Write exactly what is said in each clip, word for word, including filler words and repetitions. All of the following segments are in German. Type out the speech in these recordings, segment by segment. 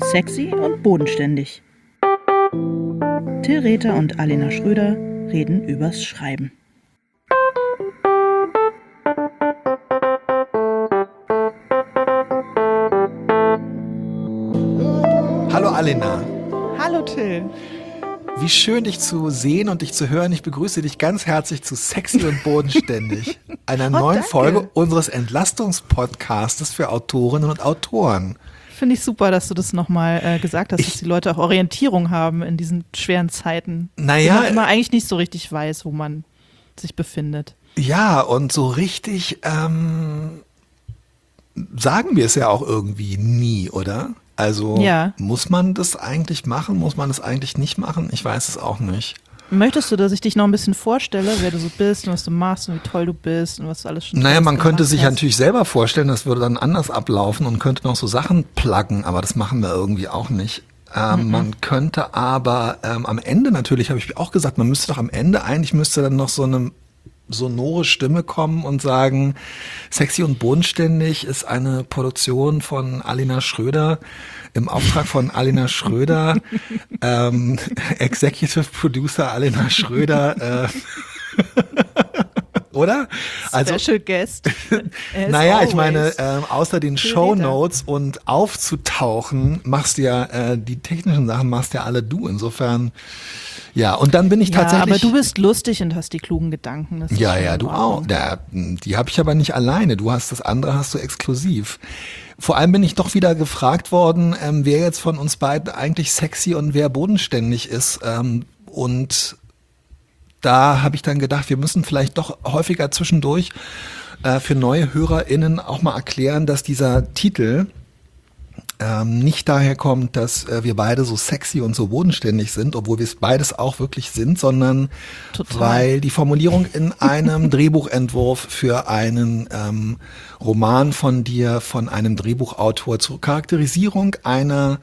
Sexy und bodenständig. Till Rether und Alena Schröder reden übers Schreiben. Hallo Alena. Hallo Till. Wie schön, dich zu sehen und dich zu hören. Ich begrüße dich ganz herzlich zu Sexy und Bodenständig, einer Oh, neuen danke. Folge unseres Entlastungspodcastes für Autorinnen und Autoren. Finde ich super, dass du das nochmal äh, gesagt hast, Ich- dass die Leute auch Orientierung haben in diesen schweren Zeiten. Naja, wo man immer eigentlich nicht so richtig weiß, wo man sich befindet. Ja, und so richtig ähm, sagen wir es ja auch irgendwie nie, oder? Also Ja. muss man das eigentlich machen? Muss man das eigentlich nicht machen? Ich weiß es auch nicht. Möchtest du, dass ich dich noch ein bisschen vorstelle, wer du so bist und was du machst und wie toll du bist und was du alles schon Naja, Tolles man könnte gemacht sich hast? natürlich selber vorstellen, das würde dann anders ablaufen und könnte noch so Sachen pluggen, aber das machen wir irgendwie auch nicht. Ähm, Mhm. Man könnte aber ähm, am Ende natürlich, habe ich auch gesagt, man müsste doch am Ende, eigentlich müsste dann noch so eine sonore Stimme kommen und sagen, Sexy und Bodenständig ist eine Produktion von Alena Schröder im Auftrag von Alena Schröder, ähm, Executive Producer Alena Schröder, äh, oder? Special Guest. as Naja, ich always. meine, ähm, außer den Till Shownotes und aufzutauchen, machst du ja äh, die technischen Sachen, machst ja alle du. Insofern, ja, und dann bin ich Ja, tatsächlich. aber du bist lustig und hast die klugen Gedanken. Das ist Ja, schon ja, in du Ordnung. auch. Ja, die habe ich aber nicht alleine. Du hast das andere, hast du exklusiv. Vor allem bin ich doch wieder gefragt worden, ähm, wer jetzt von uns beiden eigentlich sexy und wer bodenständig ist. Ähm, und da habe ich dann gedacht, wir müssen vielleicht doch häufiger zwischendurch äh, für neue HörerInnen auch mal erklären, dass dieser Titel ähm, nicht daher kommt, dass äh, wir beide so sexy und so bodenständig sind, obwohl wir es beides auch wirklich sind, sondern Total. weil die Formulierung in einem Drehbuchentwurf für einen ähm, Roman von dir, von einem Drehbuchautor zur Charakterisierung einer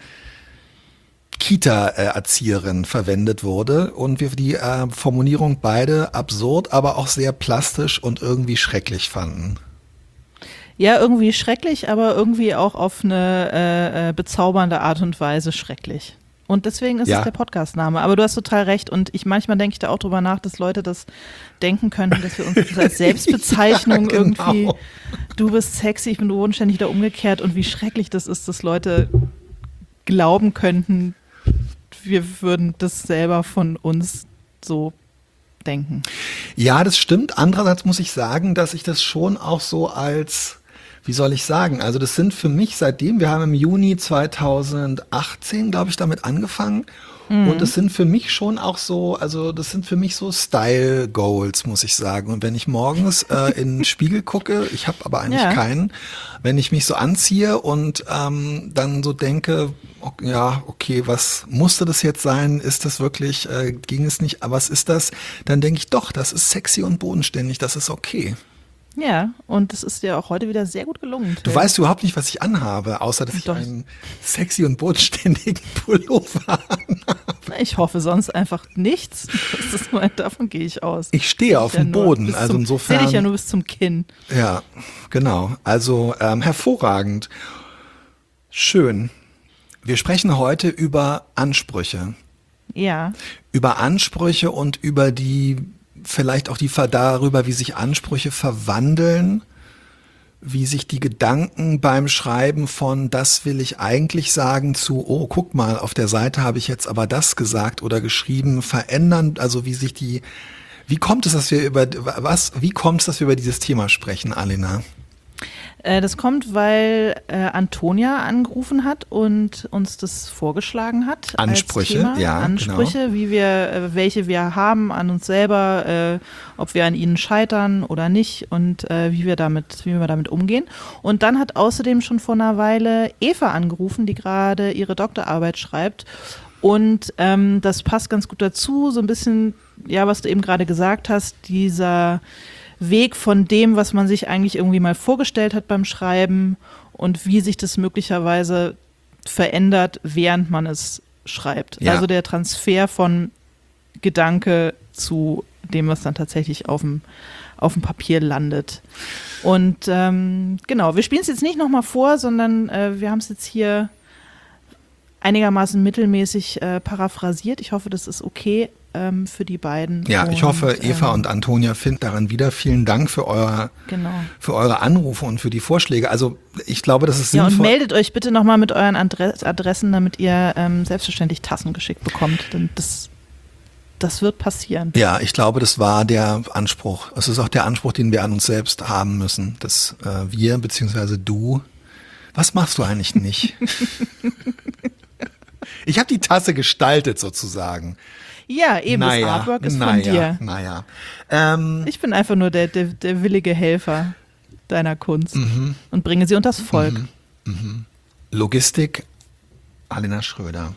Kita-Erzieherin verwendet wurde und wir die äh, Formulierung beide absurd, aber auch sehr plastisch und irgendwie schrecklich fanden. Ja, irgendwie schrecklich, aber irgendwie auch auf eine äh, äh, bezaubernde Art und Weise schrecklich. Und deswegen ist Ja. es der Podcastname. Aber du hast total recht. Und ich manchmal denke ich da auch drüber nach, dass Leute das denken könnten, dass wir uns das als Selbstbezeichnung Ja, genau. irgendwie, du bist sexy, ich bin bodenständig, oder umgekehrt. Und wie schrecklich das ist, dass Leute glauben könnten, wir würden das selber von uns so denken. Ja, das stimmt. Andererseits muss ich sagen, dass ich das schon auch so als, wie soll ich sagen, also das sind für mich seitdem, wir haben im Juni zweitausendachtzehn, glaube ich, damit angefangen. Und das sind für mich schon auch so, also das sind für mich so Style-Goals, muss ich sagen. Und wenn ich morgens äh, in den Spiegel gucke, ich habe aber eigentlich Ja. keinen, wenn ich mich so anziehe und ähm, dann so denke, ok- ja, okay, was musste das jetzt sein? Ist das wirklich, äh, ging es nicht, aber was ist das? Dann denke ich, doch, das ist sexy und bodenständig, das ist okay. Ja, und das ist dir auch heute wieder sehr gut gelungen. Du Till. weißt überhaupt nicht, was ich anhabe, außer dass ich Doch. einen sexy und bodenständigen Pullover habe. Ich hoffe sonst einfach nichts. Das ist mal, davon gehe ich aus. Ich stehe auf Ja, dem nur Boden, bis also zum, insofern. Sehe dich ja nur bis zum Kinn. Ja, genau. Also ähm, hervorragend. Schön. Wir sprechen heute über Ansprüche. Ja, Über Ansprüche und über die, vielleicht auch die Ver- darüber, wie sich Ansprüche verwandeln, wie sich die Gedanken beim Schreiben von das will ich eigentlich sagen zu, oh, guck mal, auf der Seite habe ich jetzt aber das gesagt oder geschrieben, verändern, also wie sich die, wie kommt es, dass wir über, was, wie kommt es, dass wir über dieses Thema sprechen, Alena? äh, das kommt, weil äh, Antonia angerufen hat und uns das vorgeschlagen hat. Ansprüche, als Thema. ja, Ansprüche, wie wir, äh, welche wir haben an uns selber, äh, ob wir an ihnen scheitern oder nicht und äh, wie wir damit, wie wir damit umgehen. Und dann hat außerdem schon vor einer Weile Eva angerufen, die gerade ihre Doktorarbeit schreibt. Und ähm, das passt ganz gut dazu, so ein bisschen, ja, was du eben gerade gesagt hast, dieser Weg von dem, was man sich eigentlich irgendwie mal vorgestellt hat beim Schreiben und wie sich das möglicherweise verändert, während man es schreibt. Ja. Also der Transfer von Gedanke zu dem, was dann tatsächlich auf dem, auf dem Papier landet. Und ähm, genau, wir spielen es jetzt nicht nochmal vor, sondern äh, wir haben es jetzt hier einigermaßen mittelmäßig äh, paraphrasiert. Ich hoffe, das ist okay ähm, für die beiden. Ja, ich und, hoffe, Eva ähm, und Antonia finden daran wieder. Vielen Dank für, euer, genau. für eure Anrufe und für die Vorschläge. Also ich glaube, das ist Ja, und sinnvoll. meldet euch bitte nochmal mit euren Adress- Adressen, damit ihr ähm, selbstverständlich Tassen geschickt bekommt. Denn das, das wird passieren. Ja, ich glaube, das war der Anspruch. Es ist auch der Anspruch, den wir an uns selbst haben müssen, dass äh, wir bzw. du. Was machst du eigentlich nicht? Ich habe die Tasse gestaltet sozusagen. Ja, eben, naja, das Artwork ist naja, von dir. Naja. Ähm, Ich bin einfach nur der, der, der willige Helfer deiner Kunst mhm, und bringe sie unters Volk. mhm, mhm. Logistik, Alena Schröder.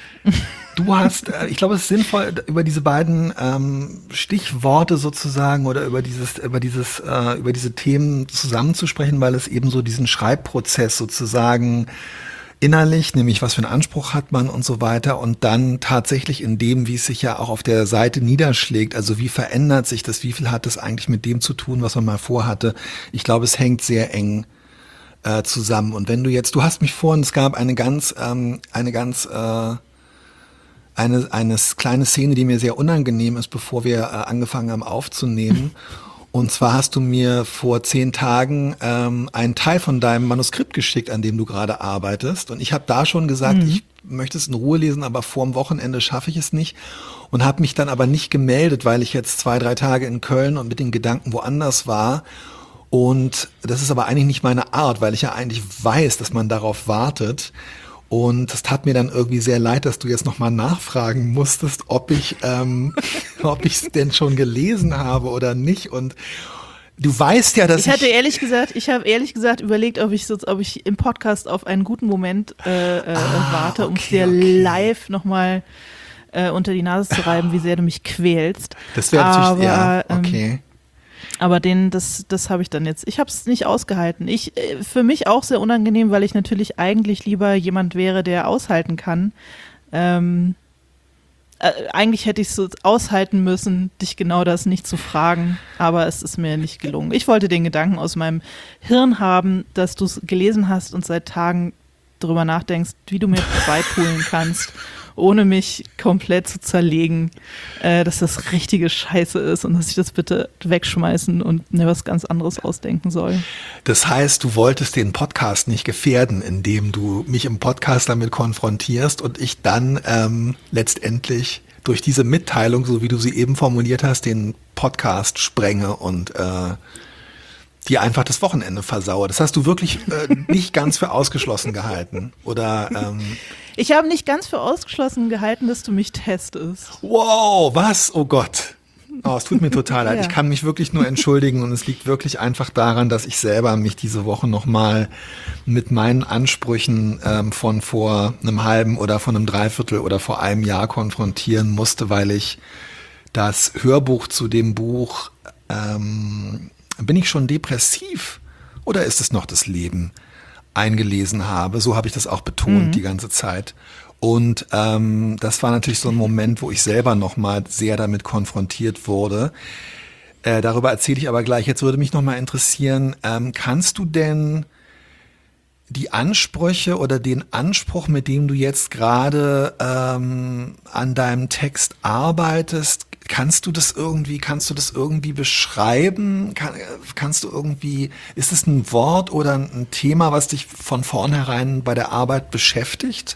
Du hast, äh, ich glaube, es ist sinnvoll, über diese beiden ähm, Stichworte sozusagen oder über dieses, über dieses, äh, über diese Themen zusammenzusprechen, weil es eben so diesen Schreibprozess sozusagen innerlich, nämlich was für einen Anspruch hat man und so weiter und dann tatsächlich in dem, wie es sich ja auch auf der Seite niederschlägt, also wie verändert sich das, wie viel hat das eigentlich mit dem zu tun, was man mal vorhatte. Ich glaube, es hängt sehr eng äh, zusammen. Und wenn du jetzt, du hast mich vorhin, es gab eine ganz, ähm, eine ganz äh, eine, eine kleine Szene, die mir sehr unangenehm ist, bevor wir äh, angefangen haben aufzunehmen. Und zwar hast du mir vor zehn Tagen ähm, einen Teil von deinem Manuskript geschickt, an dem du gerade arbeitest. Und ich habe da schon gesagt, mhm. ich möchte es in Ruhe lesen, aber vorm Wochenende schaffe ich es nicht. Und habe mich dann aber nicht gemeldet, weil ich jetzt zwei, drei Tage in Köln und mit den Gedanken woanders war. Und das ist aber eigentlich nicht meine Art, weil ich ja eigentlich weiß, dass man darauf wartet. Und es tat mir dann irgendwie sehr leid, dass du jetzt nochmal nachfragen musstest, ob ich ähm, ob ich es denn schon gelesen habe oder nicht. Und du weißt ja, dass ich... Ich hatte ehrlich gesagt, ich habe ehrlich gesagt überlegt, ob ich so, ob ich im Podcast auf einen guten Moment äh, äh, ah, warte, um es okay, dir okay. live nochmal äh, unter die Nase zu reiben, wie sehr du mich quälst. Das wäre natürlich... Aber, Ja, ähm, okay. Aber den, das, das habe ich dann jetzt. Ich habe es nicht ausgehalten. Ich, äh, für mich auch sehr unangenehm, weil ich natürlich eigentlich lieber jemand wäre, der aushalten kann. Ähm, äh, eigentlich hätte ich es so aushalten müssen, dich genau das nicht zu fragen, aber es ist mir nicht gelungen. Ich wollte den Gedanken aus meinem Hirn haben, dass du es gelesen hast und seit Tagen darüber nachdenkst, wie du mir beipulen kannst, ohne mich komplett zu zerlegen, äh, dass das richtige Scheiße ist und dass ich das bitte wegschmeißen und mir was ganz anderes ausdenken soll. Das heißt, du wolltest den Podcast nicht gefährden, indem du mich im Podcast damit konfrontierst und ich dann ähm, letztendlich durch diese Mitteilung, so wie du sie eben formuliert hast, den Podcast sprenge und äh, die einfach das Wochenende versaue. Das hast du wirklich äh, nicht ganz für ausgeschlossen gehalten, oder? Ähm, ich habe nicht ganz für ausgeschlossen gehalten, dass du mich testest. Wow, was? Oh Gott. Oh, es tut mir total leid. Ja. Ich kann mich wirklich nur entschuldigen und es liegt wirklich einfach daran, dass ich selber mich diese Woche nochmal mit meinen Ansprüchen ähm, von vor einem halben oder von einem Dreiviertel oder vor einem Jahr konfrontieren musste, weil ich das Hörbuch zu dem Buch ähm, bin ich schon depressiv oder ist es noch das Leben eingelesen habe. So habe ich das auch betont mhm. die ganze Zeit. Und ähm, das war natürlich so ein Moment, wo ich selber nochmal sehr damit konfrontiert wurde. Äh, darüber erzähle ich aber gleich. Jetzt würde mich nochmal interessieren, ähm, kannst du denn die Ansprüche oder den Anspruch, mit dem du jetzt gerade ähm, an deinem Text arbeitest, kannst du das irgendwie, kannst du das irgendwie beschreiben? Kann, kannst du irgendwie, ist es ein Wort oder ein Thema, was dich von vornherein bei der Arbeit beschäftigt?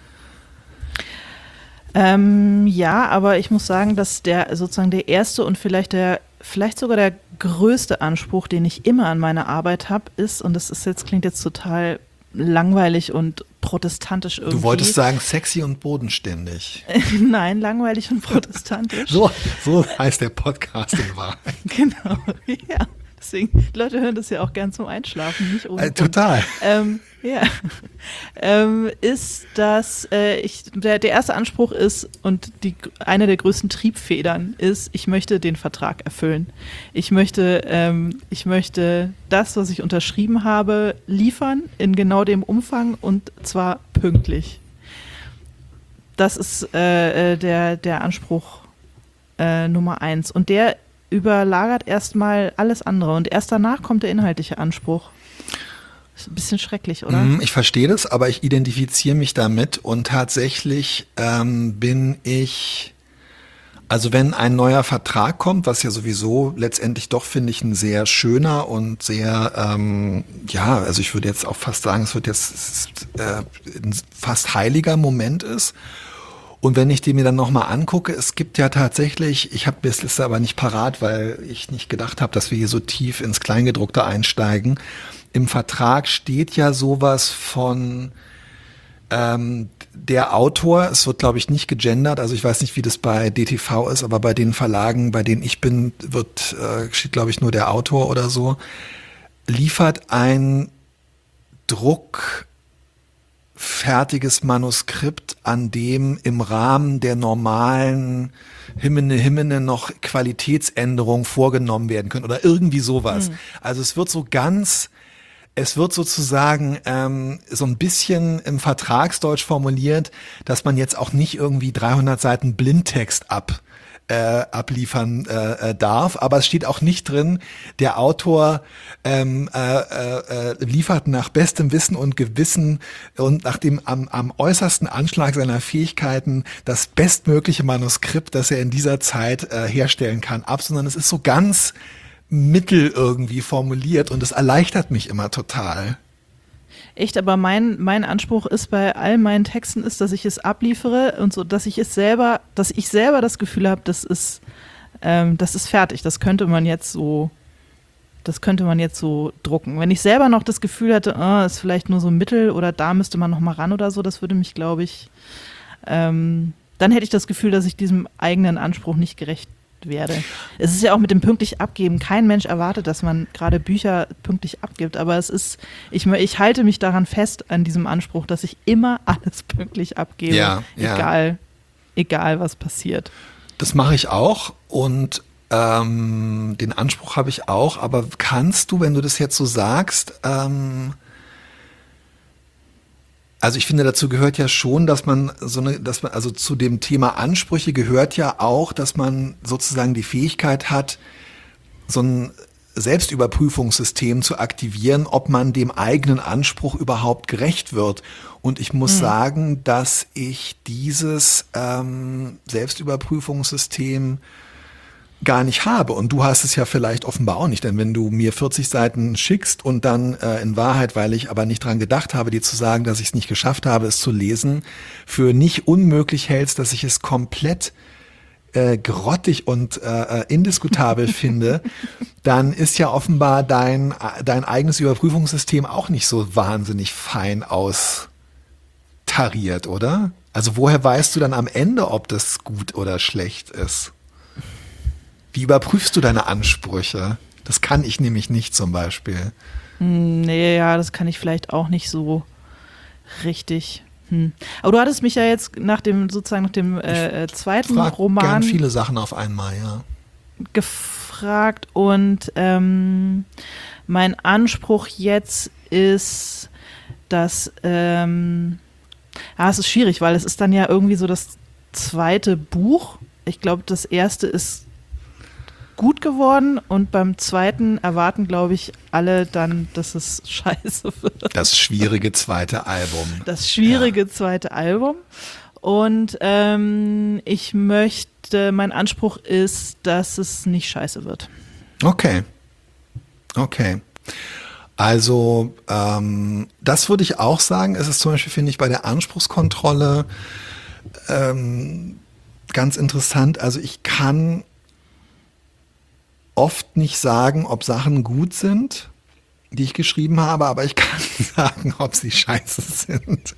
Ähm, ja, aber ich muss sagen, dass der sozusagen der erste und vielleicht der, vielleicht sogar der größte Anspruch, den ich immer an meine Arbeit habe, ist, und das ist jetzt, klingt jetzt total langweilig und protestantisch irgendwie. Du wolltest sagen sexy und bodenständig. Nein, langweilig und protestantisch. So, so heißt der Podcast in Wahrheit. Genau, ja. Deswegen, die Leute hören das ja auch gern zum Einschlafen, nicht ohne äh, Total. Ähm, ja, ähm, ist, dass äh, ich, der, der erste Anspruch ist und die, eine der größten Triebfedern ist, ich möchte den Vertrag erfüllen. Ich möchte, ähm, ich möchte das, was ich unterschrieben habe, liefern in genau dem Umfang und zwar pünktlich. Das ist äh, der, der Anspruch äh, Nummer eins. Und der überlagert erstmal alles andere und erst danach kommt der inhaltliche Anspruch. Ist ein bisschen schrecklich, oder? Mm, Ich verstehe das, aber ich identifiziere mich damit und tatsächlich ähm, bin ich, also wenn ein neuer Vertrag kommt, was ja sowieso letztendlich doch, finde ich, ein sehr schöner und sehr, ähm, ja, also ich würde jetzt auch fast sagen, es wird jetzt äh, ein fast heiliger Moment ist. Und wenn ich die mir dann nochmal angucke, es gibt ja tatsächlich, ich habe das Liste aber nicht parat, weil ich nicht gedacht habe, dass wir hier so tief ins Kleingedruckte einsteigen. Im Vertrag steht ja sowas von ähm, der Autor, es wird glaube ich nicht gegendert, also ich weiß nicht, wie das bei D T V ist, aber bei den Verlagen, bei denen ich bin, wird äh, steht glaube ich nur der Autor oder so, liefert ein Druck fertiges Manuskript, an dem im Rahmen der normalen Himmene, Himmene noch Qualitätsänderungen vorgenommen werden können oder irgendwie sowas. Mhm. Also es wird so ganz, es wird sozusagen ähm, so ein bisschen im Vertragsdeutsch formuliert, dass man jetzt auch nicht irgendwie dreihundert Seiten Blindtext ab Äh, abliefern äh, äh, darf, aber es steht auch nicht drin, der Autor ähm, äh, äh, liefert nach bestem Wissen und Gewissen und nach dem am, am äußersten Anschlag seiner Fähigkeiten das bestmögliche Manuskript, das er in dieser Zeit äh, herstellen kann, ab, sondern es ist so ganz mittel irgendwie formuliert und es erleichtert mich immer total. Echt, aber mein, mein Anspruch ist bei all meinen Texten ist, dass ich es abliefere und so, dass ich es selber, dass ich selber das Gefühl habe, das ist, ähm, das ist fertig. Das könnte man jetzt so, das könnte man jetzt so drucken. Wenn ich selber noch das Gefühl hätte, oh, ist vielleicht nur so ein Mittel oder da müsste man noch mal ran oder so, das würde mich, glaube ich, ähm, dann hätte ich das Gefühl, dass ich diesem eigenen Anspruch nicht gerecht werde. Es ist ja auch mit dem pünktlich abgeben. Kein Mensch erwartet, dass man gerade Bücher pünktlich abgibt, aber es ist, ich, ich halte mich daran fest, an diesem Anspruch, dass ich immer alles pünktlich abgebe, ja, ja. egal, egal was passiert. Das mache ich auch und ähm, den Anspruch habe ich auch, aber kannst du, wenn du das jetzt so sagst, ähm, also ich finde, dazu gehört ja schon, dass man so eine, dass man, also zu dem Thema Ansprüche gehört ja auch, dass man sozusagen die Fähigkeit hat, so ein Selbstüberprüfungssystem zu aktivieren, ob man dem eigenen Anspruch überhaupt gerecht wird. Und ich muss mhm. sagen, dass ich dieses ähm, Selbstüberprüfungssystem gar nicht habe. Und du hast es ja vielleicht offenbar auch nicht, denn wenn du mir vierzig Seiten schickst und dann äh, in Wahrheit, weil ich aber nicht dran gedacht habe, dir zu sagen, dass ich es nicht geschafft habe, es zu lesen, für nicht unmöglich hältst, dass ich es komplett äh, grottig und äh, indiskutabel finde, dann ist ja offenbar dein, dein eigenes Überprüfungssystem auch nicht so wahnsinnig fein austariert, oder? Also woher weißt du dann am Ende, ob das gut oder schlecht ist? Wie überprüfst du deine Ansprüche? Das kann ich nämlich nicht zum Beispiel. Hm, nee, ja, das kann ich vielleicht auch nicht so richtig. Hm. Aber du hattest mich ja jetzt nach dem, sozusagen nach dem äh, zweiten frag Roman gern viele Sachen auf einmal, ja. gefragt und ähm, mein Anspruch jetzt ist, dass ähm, ja, es ist schwierig, weil es ist dann ja irgendwie so das zweite Buch. Ich glaube, das erste ist gut geworden und beim zweiten erwarten, glaube ich, alle dann, dass es scheiße wird. Das schwierige zweite Album. Das schwierige ja. zweite Album. Und ähm, ich möchte, mein Anspruch ist, dass es nicht scheiße wird. Okay. Okay. Also ähm, das würde ich auch sagen. Es ist zum Beispiel, finde ich, bei der Anspruchskontrolle ähm, ganz interessant. Also ich kann oft nicht sagen, ob Sachen gut sind, die ich geschrieben habe, aber ich kann sagen, ob sie scheiße sind.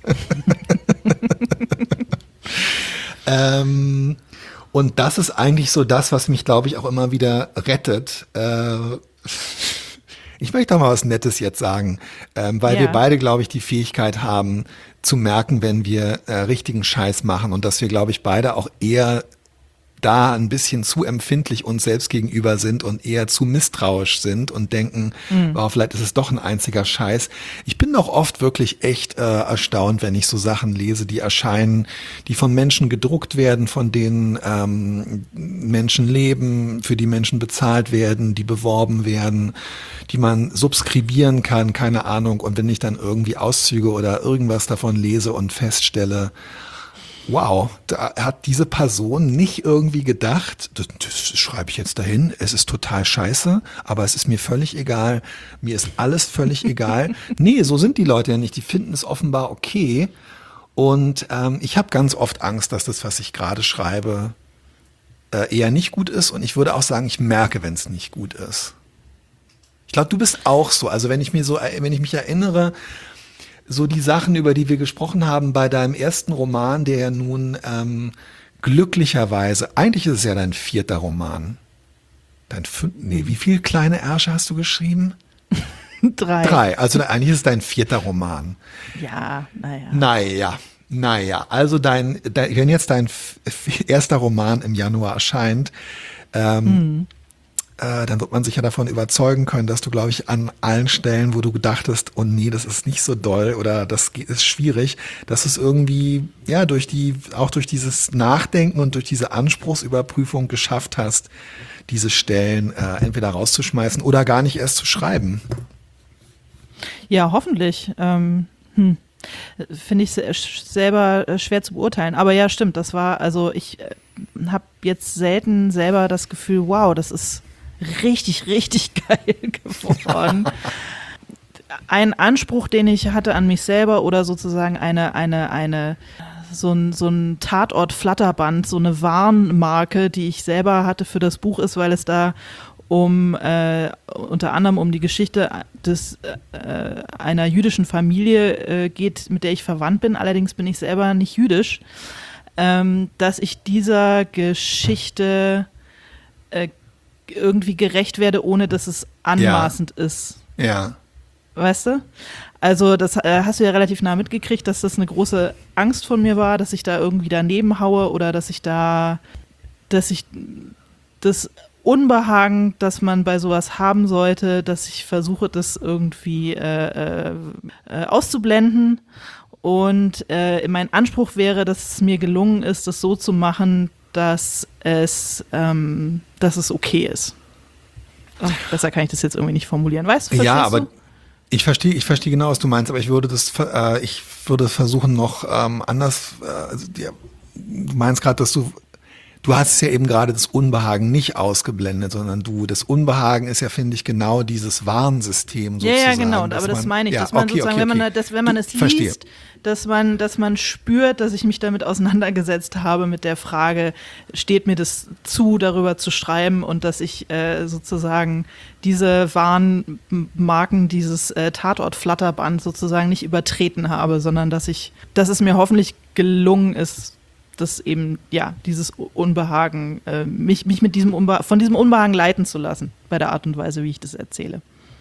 ähm, und das ist eigentlich so das, was mich, glaube ich, auch immer wieder rettet. Äh, ich möchte auch mal was Nettes jetzt sagen, ähm, weil ja. wir beide, glaube ich, die Fähigkeit haben, zu merken, wenn wir äh, richtigen Scheiß machen und dass wir, glaube ich, beide auch eher da ein bisschen zu empfindlich uns selbst gegenüber sind und eher zu misstrauisch sind und denken, mhm. wow, vielleicht ist es doch ein einziger Scheiß. Ich bin doch oft wirklich echt äh, erstaunt, wenn ich so Sachen lese, die erscheinen, die von Menschen gedruckt werden, von denen ähm, Menschen leben, für die Menschen bezahlt werden, die beworben werden, die man subskribieren kann, keine Ahnung. Und wenn ich dann irgendwie Auszüge oder irgendwas davon lese und feststelle, wow, da hat diese Person nicht irgendwie gedacht, das, das schreibe ich jetzt dahin, es ist total scheiße, aber es ist mir völlig egal, mir ist alles völlig egal. Nee, so sind die Leute ja nicht, die finden es offenbar okay und ähm, ich habe ganz oft Angst, dass das, was ich gerade schreibe, äh, eher nicht gut ist und ich würde auch sagen, ich merke, wenn es nicht gut ist. Ich glaube, du bist auch so, also wenn ich mir so, wenn ich mich erinnere, so die Sachen, über die wir gesprochen haben bei deinem ersten Roman, der ja nun ähm, glücklicherweise, eigentlich ist es ja dein vierter Roman. Dein fünf, nee, wie viele kleine Ärsche hast du geschrieben? Drei. Drei, also eigentlich ist es dein vierter Roman. Ja, naja. Naja, naja, also dein, dein wenn jetzt dein f- f- erster Roman im Januar erscheint, ähm, hm. dann wird man sich ja davon überzeugen können, dass du, glaube ich, an allen Stellen, wo du gedachtest, oh nee, das ist nicht so doll oder das ist schwierig, dass es irgendwie, ja, durch die, auch durch dieses Nachdenken und durch diese Anspruchsüberprüfung geschafft hast, diese Stellen äh, entweder rauszuschmeißen oder gar nicht erst zu schreiben. Ja, hoffentlich. Ähm, hm. Finde ich selber schwer zu beurteilen. Aber ja, stimmt, das war, also ich äh, habe jetzt selten selber das Gefühl, wow, das ist richtig, richtig geil geworden. Ein Anspruch, den ich hatte an mich selber oder sozusagen eine, eine, eine, so ein, so ein Tatort-Flatterband, so eine Warnmarke, die ich selber hatte für das Buch ist, weil es da um, äh, unter anderem um die Geschichte des, äh, einer jüdischen Familie äh, geht, mit der ich verwandt bin. Allerdings bin ich selber nicht jüdisch, ähm, dass ich dieser Geschichte äh, irgendwie gerecht werde, ohne dass es anmaßend ja. ist. Ja. Weißt du? Also das äh, hast du ja relativ nah mitgekriegt, dass das eine große Angst von mir war, dass ich da irgendwie daneben haue oder dass ich da, dass ich das Unbehagen, das man bei sowas haben sollte, dass ich versuche, das irgendwie äh, äh, auszublenden. Und äh, mein Anspruch wäre, dass es mir gelungen ist, das so zu machen, dass es, ähm, dass es okay ist. Ach, besser kann ich das jetzt irgendwie nicht formulieren. Weißt du, ja, aber du? ich verstehe, ich verstehe genau, was du meinst, aber ich würde das, äh, ich würde versuchen noch ähm, anders. Äh, also, ja, du meinst gerade, dass du Du hast ja eben gerade das Unbehagen nicht ausgeblendet, sondern du, das Unbehagen ist ja, finde ich, genau dieses Warnsystem sozusagen. Ja, ja, genau, aber das man, meine ich, ja, dass man okay, sozusagen, okay, okay. wenn man, das, wenn man du, es verstehe. liest, dass man, dass man spürt, dass ich mich damit auseinandergesetzt habe mit der Frage, steht mir das zu, darüber zu schreiben und dass ich äh, sozusagen diese Warnmarken, dieses äh, Tatort-Flatterband sozusagen nicht übertreten habe, sondern dass ich, dass es mir hoffentlich gelungen ist, das eben, ja, dieses Unbehagen, äh, mich, mich mit diesem Unbe- von diesem Unbehagen leiten zu lassen, bei der Art und Weise, wie ich das erzähle.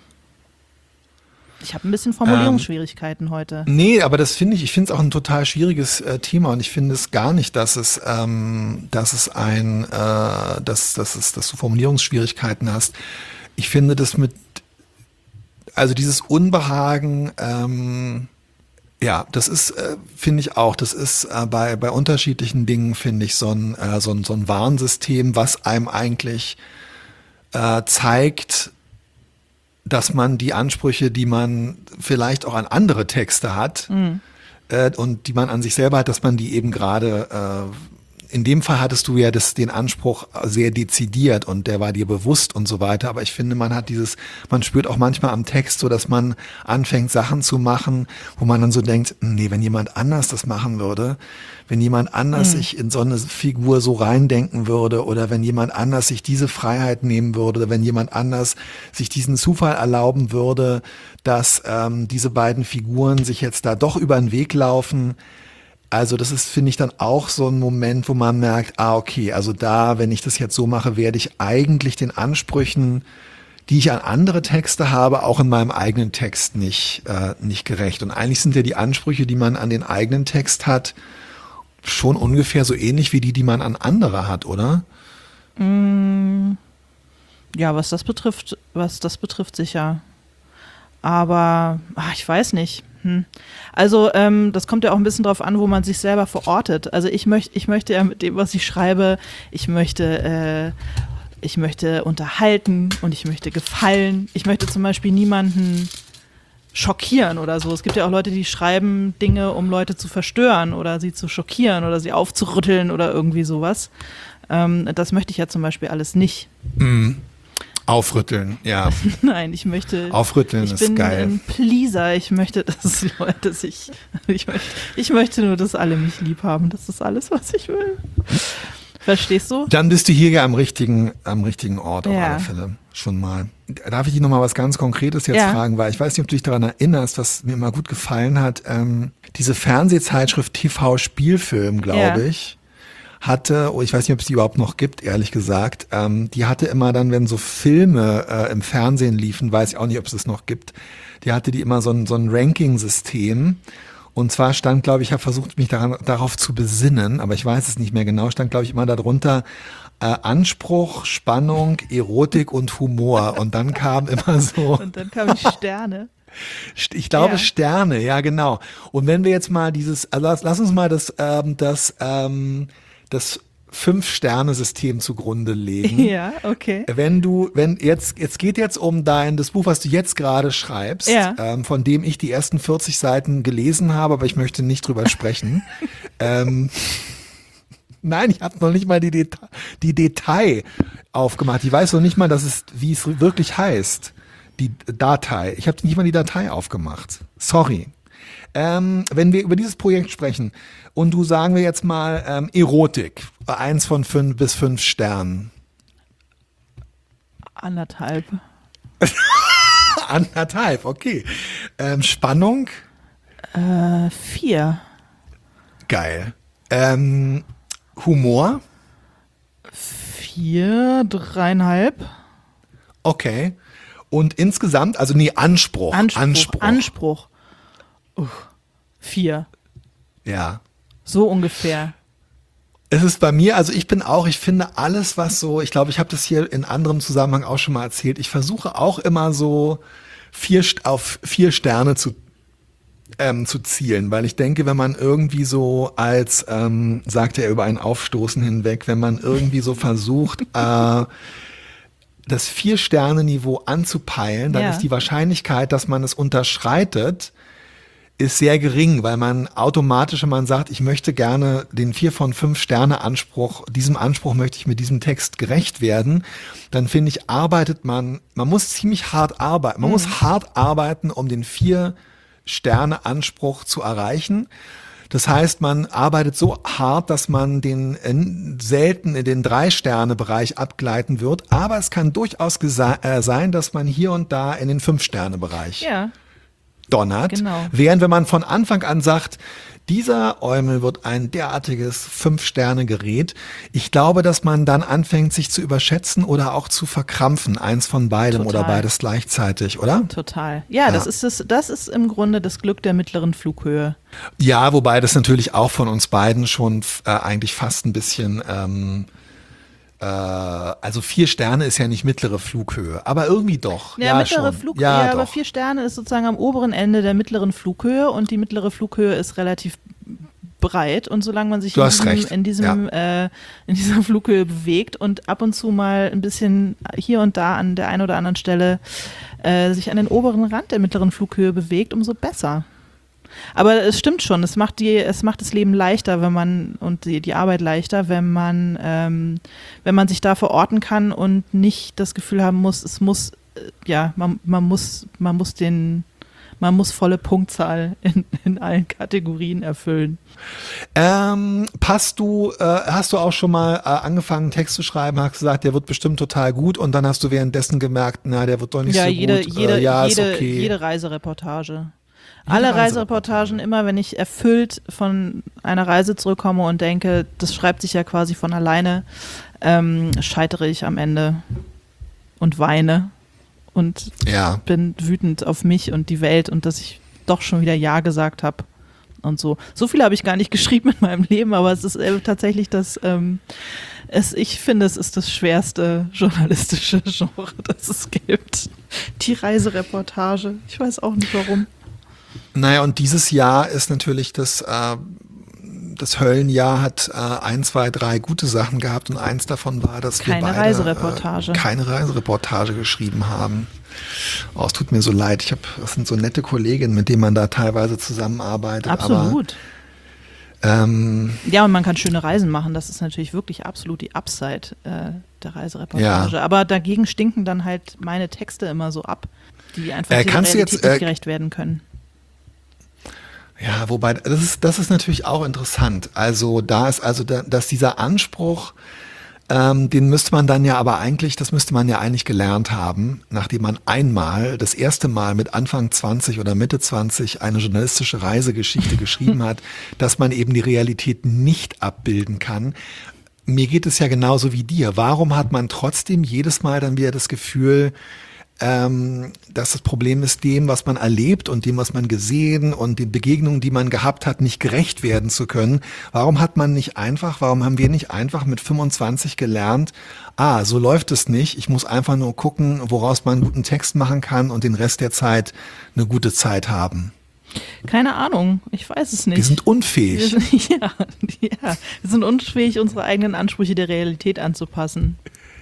Ich habe ein bisschen Formulierungsschwierigkeiten ähm, heute. Nee, aber das finde ich, ich finde es auch ein total schwieriges äh, Thema und ich finde es gar nicht, dass es, ähm, dass es ein, äh, dass, dass, es, dass du Formulierungsschwierigkeiten hast. Ich finde das mit, also dieses Unbehagen, ähm, ja, das ist, äh, finde ich auch, das ist äh, bei, bei unterschiedlichen Dingen, finde ich, so ein, äh, so ein, so ein Warnsystem, was einem eigentlich äh, zeigt, dass man die Ansprüche, die man vielleicht auch an andere Texte hat, mhm. äh, und die man an sich selber hat, dass man die eben gerade, äh, in dem Fall hattest du ja das, den Anspruch sehr dezidiert und der war dir bewusst und so weiter, aber ich finde, man hat dieses, man spürt auch manchmal am Text so, dass man anfängt, Sachen zu machen, wo man dann so denkt, nee, wenn jemand anders das machen würde, wenn jemand anders mhm. sich in so eine Figur so reindenken würde oder wenn jemand anders sich diese Freiheit nehmen würde oder wenn jemand anders sich diesen Zufall erlauben würde, dass ähm, diese beiden Figuren sich jetzt da doch über den Weg laufen. Also das ist, finde ich, dann auch so ein Moment, wo man merkt, ah, okay, also da, wenn ich das jetzt so mache, werde ich eigentlich den Ansprüchen, die ich an andere Texte habe, auch in meinem eigenen Text nicht, äh, nicht gerecht. Und eigentlich sind ja die Ansprüche, die man an den eigenen Text hat, schon ungefähr so ähnlich wie die, die man an andere hat, oder? Ja, was das betrifft, was das betrifft, sicher. Aber ach, ich weiß nicht. Hm. Also ähm, das kommt ja auch ein bisschen drauf an, wo man sich selber verortet. Also ich möchte, ich möchte ja mit dem, was ich schreibe, ich möchte, äh, ich möchte unterhalten und ich möchte gefallen. Ich möchte zum Beispiel niemanden schockieren oder so. Es gibt ja auch Leute, die schreiben Dinge, um Leute zu verstören oder sie zu schockieren oder sie aufzurütteln oder irgendwie sowas. Ähm, das möchte ich ja zum Beispiel alles nicht. Mm. Aufrütteln, ja. Nein, ich möchte. Aufrütteln ich ist bin geil. ein Pleaser. Ich möchte, dass Leute sich. Ich möchte, ich möchte nur, dass alle mich lieb haben. Das ist alles, was ich will. Verstehst du? Dann bist du hier ja am richtigen, am richtigen Ort auf Ja. alle Fälle. Schon mal. Darf ich dich nochmal was ganz Konkretes jetzt Ja. fragen? Weil ich weiß nicht, ob du dich daran erinnerst, was mir immer gut gefallen hat. Ähm, diese Fernsehzeitschrift T V Spielfilm, glaube Ja. ich, hatte, oh, ich weiß nicht, ob es die überhaupt noch gibt, ehrlich gesagt, ähm, die hatte immer dann, wenn so Filme äh, im Fernsehen liefen, weiß ich auch nicht, ob es es noch gibt, die hatte die immer so ein, so ein Ranking-System. Und zwar stand, glaube ich, ich habe versucht, mich daran, darauf zu besinnen, aber ich weiß es nicht mehr genau, stand, glaube ich, immer darunter äh, Anspruch, Spannung, Erotik und Humor. Und dann kam immer so, Und dann kamen die Sterne. ich glaube Ja. Sterne, ja genau. Und wenn wir jetzt mal dieses, also lass, lass uns mal das, ähm, das, ähm, das Fünf-Sterne-System zugrunde legen. Ja, okay. Wenn du, wenn jetzt, jetzt geht jetzt um dein, das Buch, was du jetzt gerade schreibst, Ja. ähm, von dem ich die ersten vierzig Seiten gelesen habe, aber ich möchte nicht drüber sprechen. ähm, Nein, ich habe noch nicht mal die, Deta- die Detail aufgemacht. Ich weiß noch nicht mal, dass es, wie es wirklich heißt. Die Datei. Ich habe nicht mal die Datei aufgemacht. Sorry. Ähm, wenn wir über dieses Projekt sprechen und du sagen wir jetzt mal ähm, Erotik, eins von fünf bis fünf Sternen. Anderthalb. Anderthalb, okay. Ähm, Spannung, Äh, vier. geil. Ähm, Humor, Vier, dreieinhalb. okay. Und insgesamt, also nee, Anspruch. Anspruch. Anspruch. Anspruch. Uff. Vier. Ja. So ungefähr. Es ist bei mir, also ich bin auch, ich finde alles, was so, ich glaube, ich habe das hier in anderem Zusammenhang auch schon mal erzählt, ich versuche auch immer so vier, St- auf vier Sterne zu, ähm, zu zielen, weil ich denke, wenn man irgendwie so als, ähm, sagt er über ein Aufstoßen hinweg, wenn man irgendwie so versucht, äh, das Vier-Sterne-Niveau anzupeilen, dann Ja. ist die Wahrscheinlichkeit, dass man es unterschreitet, ist sehr gering, weil man automatisch, wenn man sagt, ich möchte gerne den vier von fünf Sterne Anspruch, diesem Anspruch möchte ich mit diesem Text gerecht werden, dann finde ich, arbeitet man, man muss ziemlich hart arbeiten, man muss hart arbeiten, um den vier Sterne Anspruch zu erreichen. Das heißt, man arbeitet so hart, dass man den äh, selten in den Drei-Sterne-Bereich abgleiten wird, aber es kann durchaus gesa- äh, sein, dass man hier und da in den Fünf-Sterne-Bereich Ja. donnert. Genau. Während wenn man von Anfang an sagt, dieser Eumel wird ein derartiges Fünf-Sterne-Gerät, ich glaube, dass man dann anfängt, sich zu überschätzen oder auch zu verkrampfen, eins von beidem Total. oder beides gleichzeitig, oder? Total. Ja, Ja. das ist das, das ist im Grunde das Glück der mittleren Flughöhe. Ja, wobei das natürlich auch von uns beiden schon äh, eigentlich fast ein bisschen, ähm, äh, also vier Sterne ist ja nicht mittlere Flughöhe, aber irgendwie doch. Ja, Ja, mittlere schon. Flughöhe, ja, ja, aber doch. vier Sterne ist sozusagen am oberen Ende der mittleren Flughöhe und die mittlere Flughöhe ist relativ breit und solange man sich Du in hast diesem, recht, in, diesem äh, in dieser Flughöhe bewegt und ab und zu mal ein bisschen hier und da an der einen oder anderen Stelle äh, sich an den oberen Rand der mittleren Flughöhe bewegt, umso besser. Aber es stimmt schon, es macht die, es macht das Leben leichter, wenn man und die, die Arbeit leichter, wenn man, ähm, wenn man sich da verorten kann und nicht das Gefühl haben muss, es muss, äh, ja, man, man muss, man muss den, man muss volle Punktzahl in, in allen Kategorien erfüllen. Ähm, passt du, äh, hast du auch schon mal äh, angefangen, einen Text zu schreiben, hast gesagt, der wird bestimmt total gut und dann hast du währenddessen gemerkt, na, der wird doch nicht ja, so jede, gut. jede, äh, ja, jede, ist okay. jede Reisereportage. Jede Alle Reisereportage. Reisereportagen, immer wenn ich erfüllt von einer Reise zurückkomme und denke, das schreibt sich ja quasi von alleine, ähm, scheitere ich am Ende und weine und Ja. bin wütend auf mich und die Welt und dass ich doch schon wieder Ja gesagt habe und so. So viel habe ich gar nicht geschrieben in meinem Leben, aber es ist äh, tatsächlich das, ähm, es, ich finde, es ist das schwerste journalistische Genre, das es gibt. Die Reisereportage. Ich weiß auch nicht warum. Naja, und dieses Jahr ist natürlich das, äh, das Höllenjahr hat äh, ein, zwei, drei gute Sachen gehabt und eins davon war, dass keine wir beide Reisereportage. Äh, keine Reisereportage geschrieben haben. Oh, es tut mir so leid. Ich habe, das sind so nette Kolleginnen, mit denen man da teilweise zusammenarbeitet. Absolut. Aber, ähm, ja, und man kann schöne Reisen machen. Das ist natürlich wirklich absolut die Upside äh, der Reisereportage. Ja. Aber dagegen stinken dann halt meine Texte immer so ab, die einfach äh, der Realität jetzt, nicht äh, gerecht werden können. Ja, wobei, das ist, das ist natürlich auch interessant. Also da ist also, da, dass dieser Anspruch, ähm, den müsste man dann ja aber eigentlich, das müsste man ja eigentlich gelernt haben, nachdem man einmal, das erste Mal mit Anfang zwanzig oder Mitte zwanzig eine journalistische Reisegeschichte geschrieben hat, dass man eben die Realität nicht abbilden kann. Mir geht es ja genauso wie dir. Warum hat man trotzdem jedes Mal dann wieder das Gefühl, Ähm, dass das Problem ist, dem, was man erlebt und dem, was man gesehen und den Begegnungen, die man gehabt hat, nicht gerecht werden zu können? Warum hat man nicht einfach, warum haben wir nicht einfach mit fünfundzwanzig gelernt, ah, so läuft es nicht, ich muss einfach nur gucken, woraus man einen guten Text machen kann und den Rest der Zeit eine gute Zeit haben? Keine Ahnung, ich weiß es nicht. Wir sind unfähig. Wir sind, ja, ja, wir sind unfähig, unsere eigenen Ansprüche der Realität anzupassen.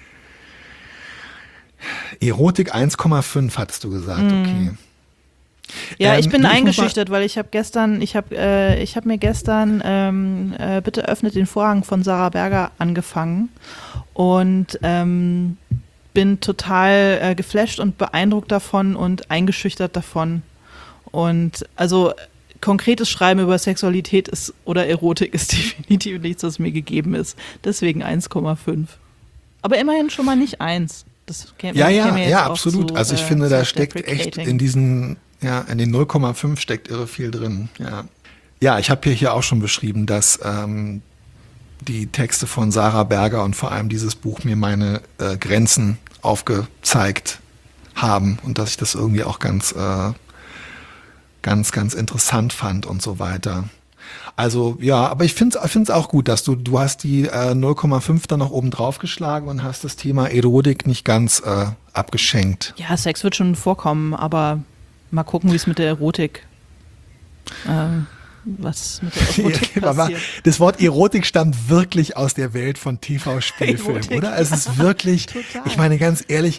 Erotik eins Komma fünf hattest du gesagt, okay. Ja, ähm, ich bin ich eingeschüchtert, weil ich habe gestern, ich habe äh, ich habe mir gestern ähm, äh, Bitte öffnet den Vorhang von Sarah Berger angefangen und ähm, bin total äh, geflasht und beeindruckt davon und eingeschüchtert davon. Und also konkretes Schreiben über Sexualität ist oder Erotik ist definitiv nichts, was mir gegeben ist. Deswegen eins Komma fünf. Aber immerhin schon mal nicht eins. Das käme, ja, ja, käme jetzt ja, auch absolut. zu, also ich äh, finde, da steckt echt self-deprecating. in diesen, ja, in den null Komma fünf steckt irre viel drin. Ja, ja, ich habe hier, hier auch schon beschrieben, dass ähm, die Texte von Sarah Berger und vor allem dieses Buch mir meine äh, Grenzen aufgezeigt haben und dass ich das irgendwie auch ganz, äh, ganz, ganz interessant fand und so weiter. Also ja, aber ich finde es auch gut, dass du, du hast die äh, null Komma fünf dann noch oben drauf geschlagen und hast das Thema Erotik nicht ganz äh, abgeschenkt. Ja, Sex wird schon vorkommen, aber mal gucken, wie es mit der Erotik, ähm, was mit der Erotik passiert. Das Wort Erotik stammt wirklich aus der Welt von T V-Spielfilmen, oder? Ja, es ist wirklich, total. Ich meine ganz ehrlich,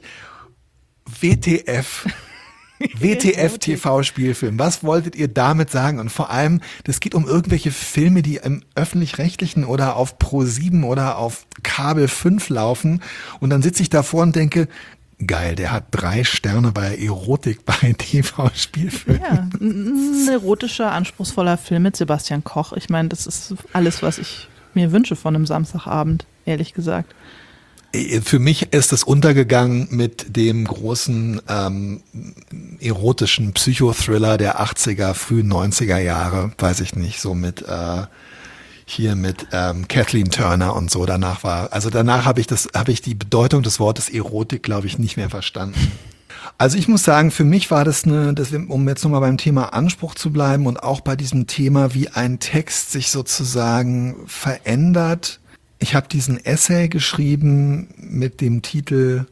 W T F. W T F-T V-Spielfilm. Was wolltet ihr damit sagen? Und vor allem, das geht um irgendwelche Filme, die im Öffentlich-Rechtlichen oder auf Pro sieben oder auf Kabel fünf laufen. Und dann sitze ich davor und denke, geil, der hat drei Sterne bei Erotik bei T V-Spielfilmen. Ja, ein erotischer, anspruchsvoller Film mit Sebastian Koch. Ich meine, das ist alles, was ich mir wünsche von einem Samstagabend, ehrlich gesagt. Für mich ist es untergegangen mit dem großen ähm, erotischen Psychothriller der achtziger, frühen neunziger Jahre, weiß ich nicht, so mit äh, hier mit ähm, Kathleen Turner und so. Danach war, also danach habe ich das, habe ich die Bedeutung des Wortes Erotik, glaube ich, nicht mehr verstanden. Also ich muss sagen, für mich war das eine, das, um jetzt nochmal beim Thema Anspruch zu bleiben und auch bei diesem Thema, wie ein Text sich sozusagen verändert. Ich habe diesen Essay geschrieben mit dem Titel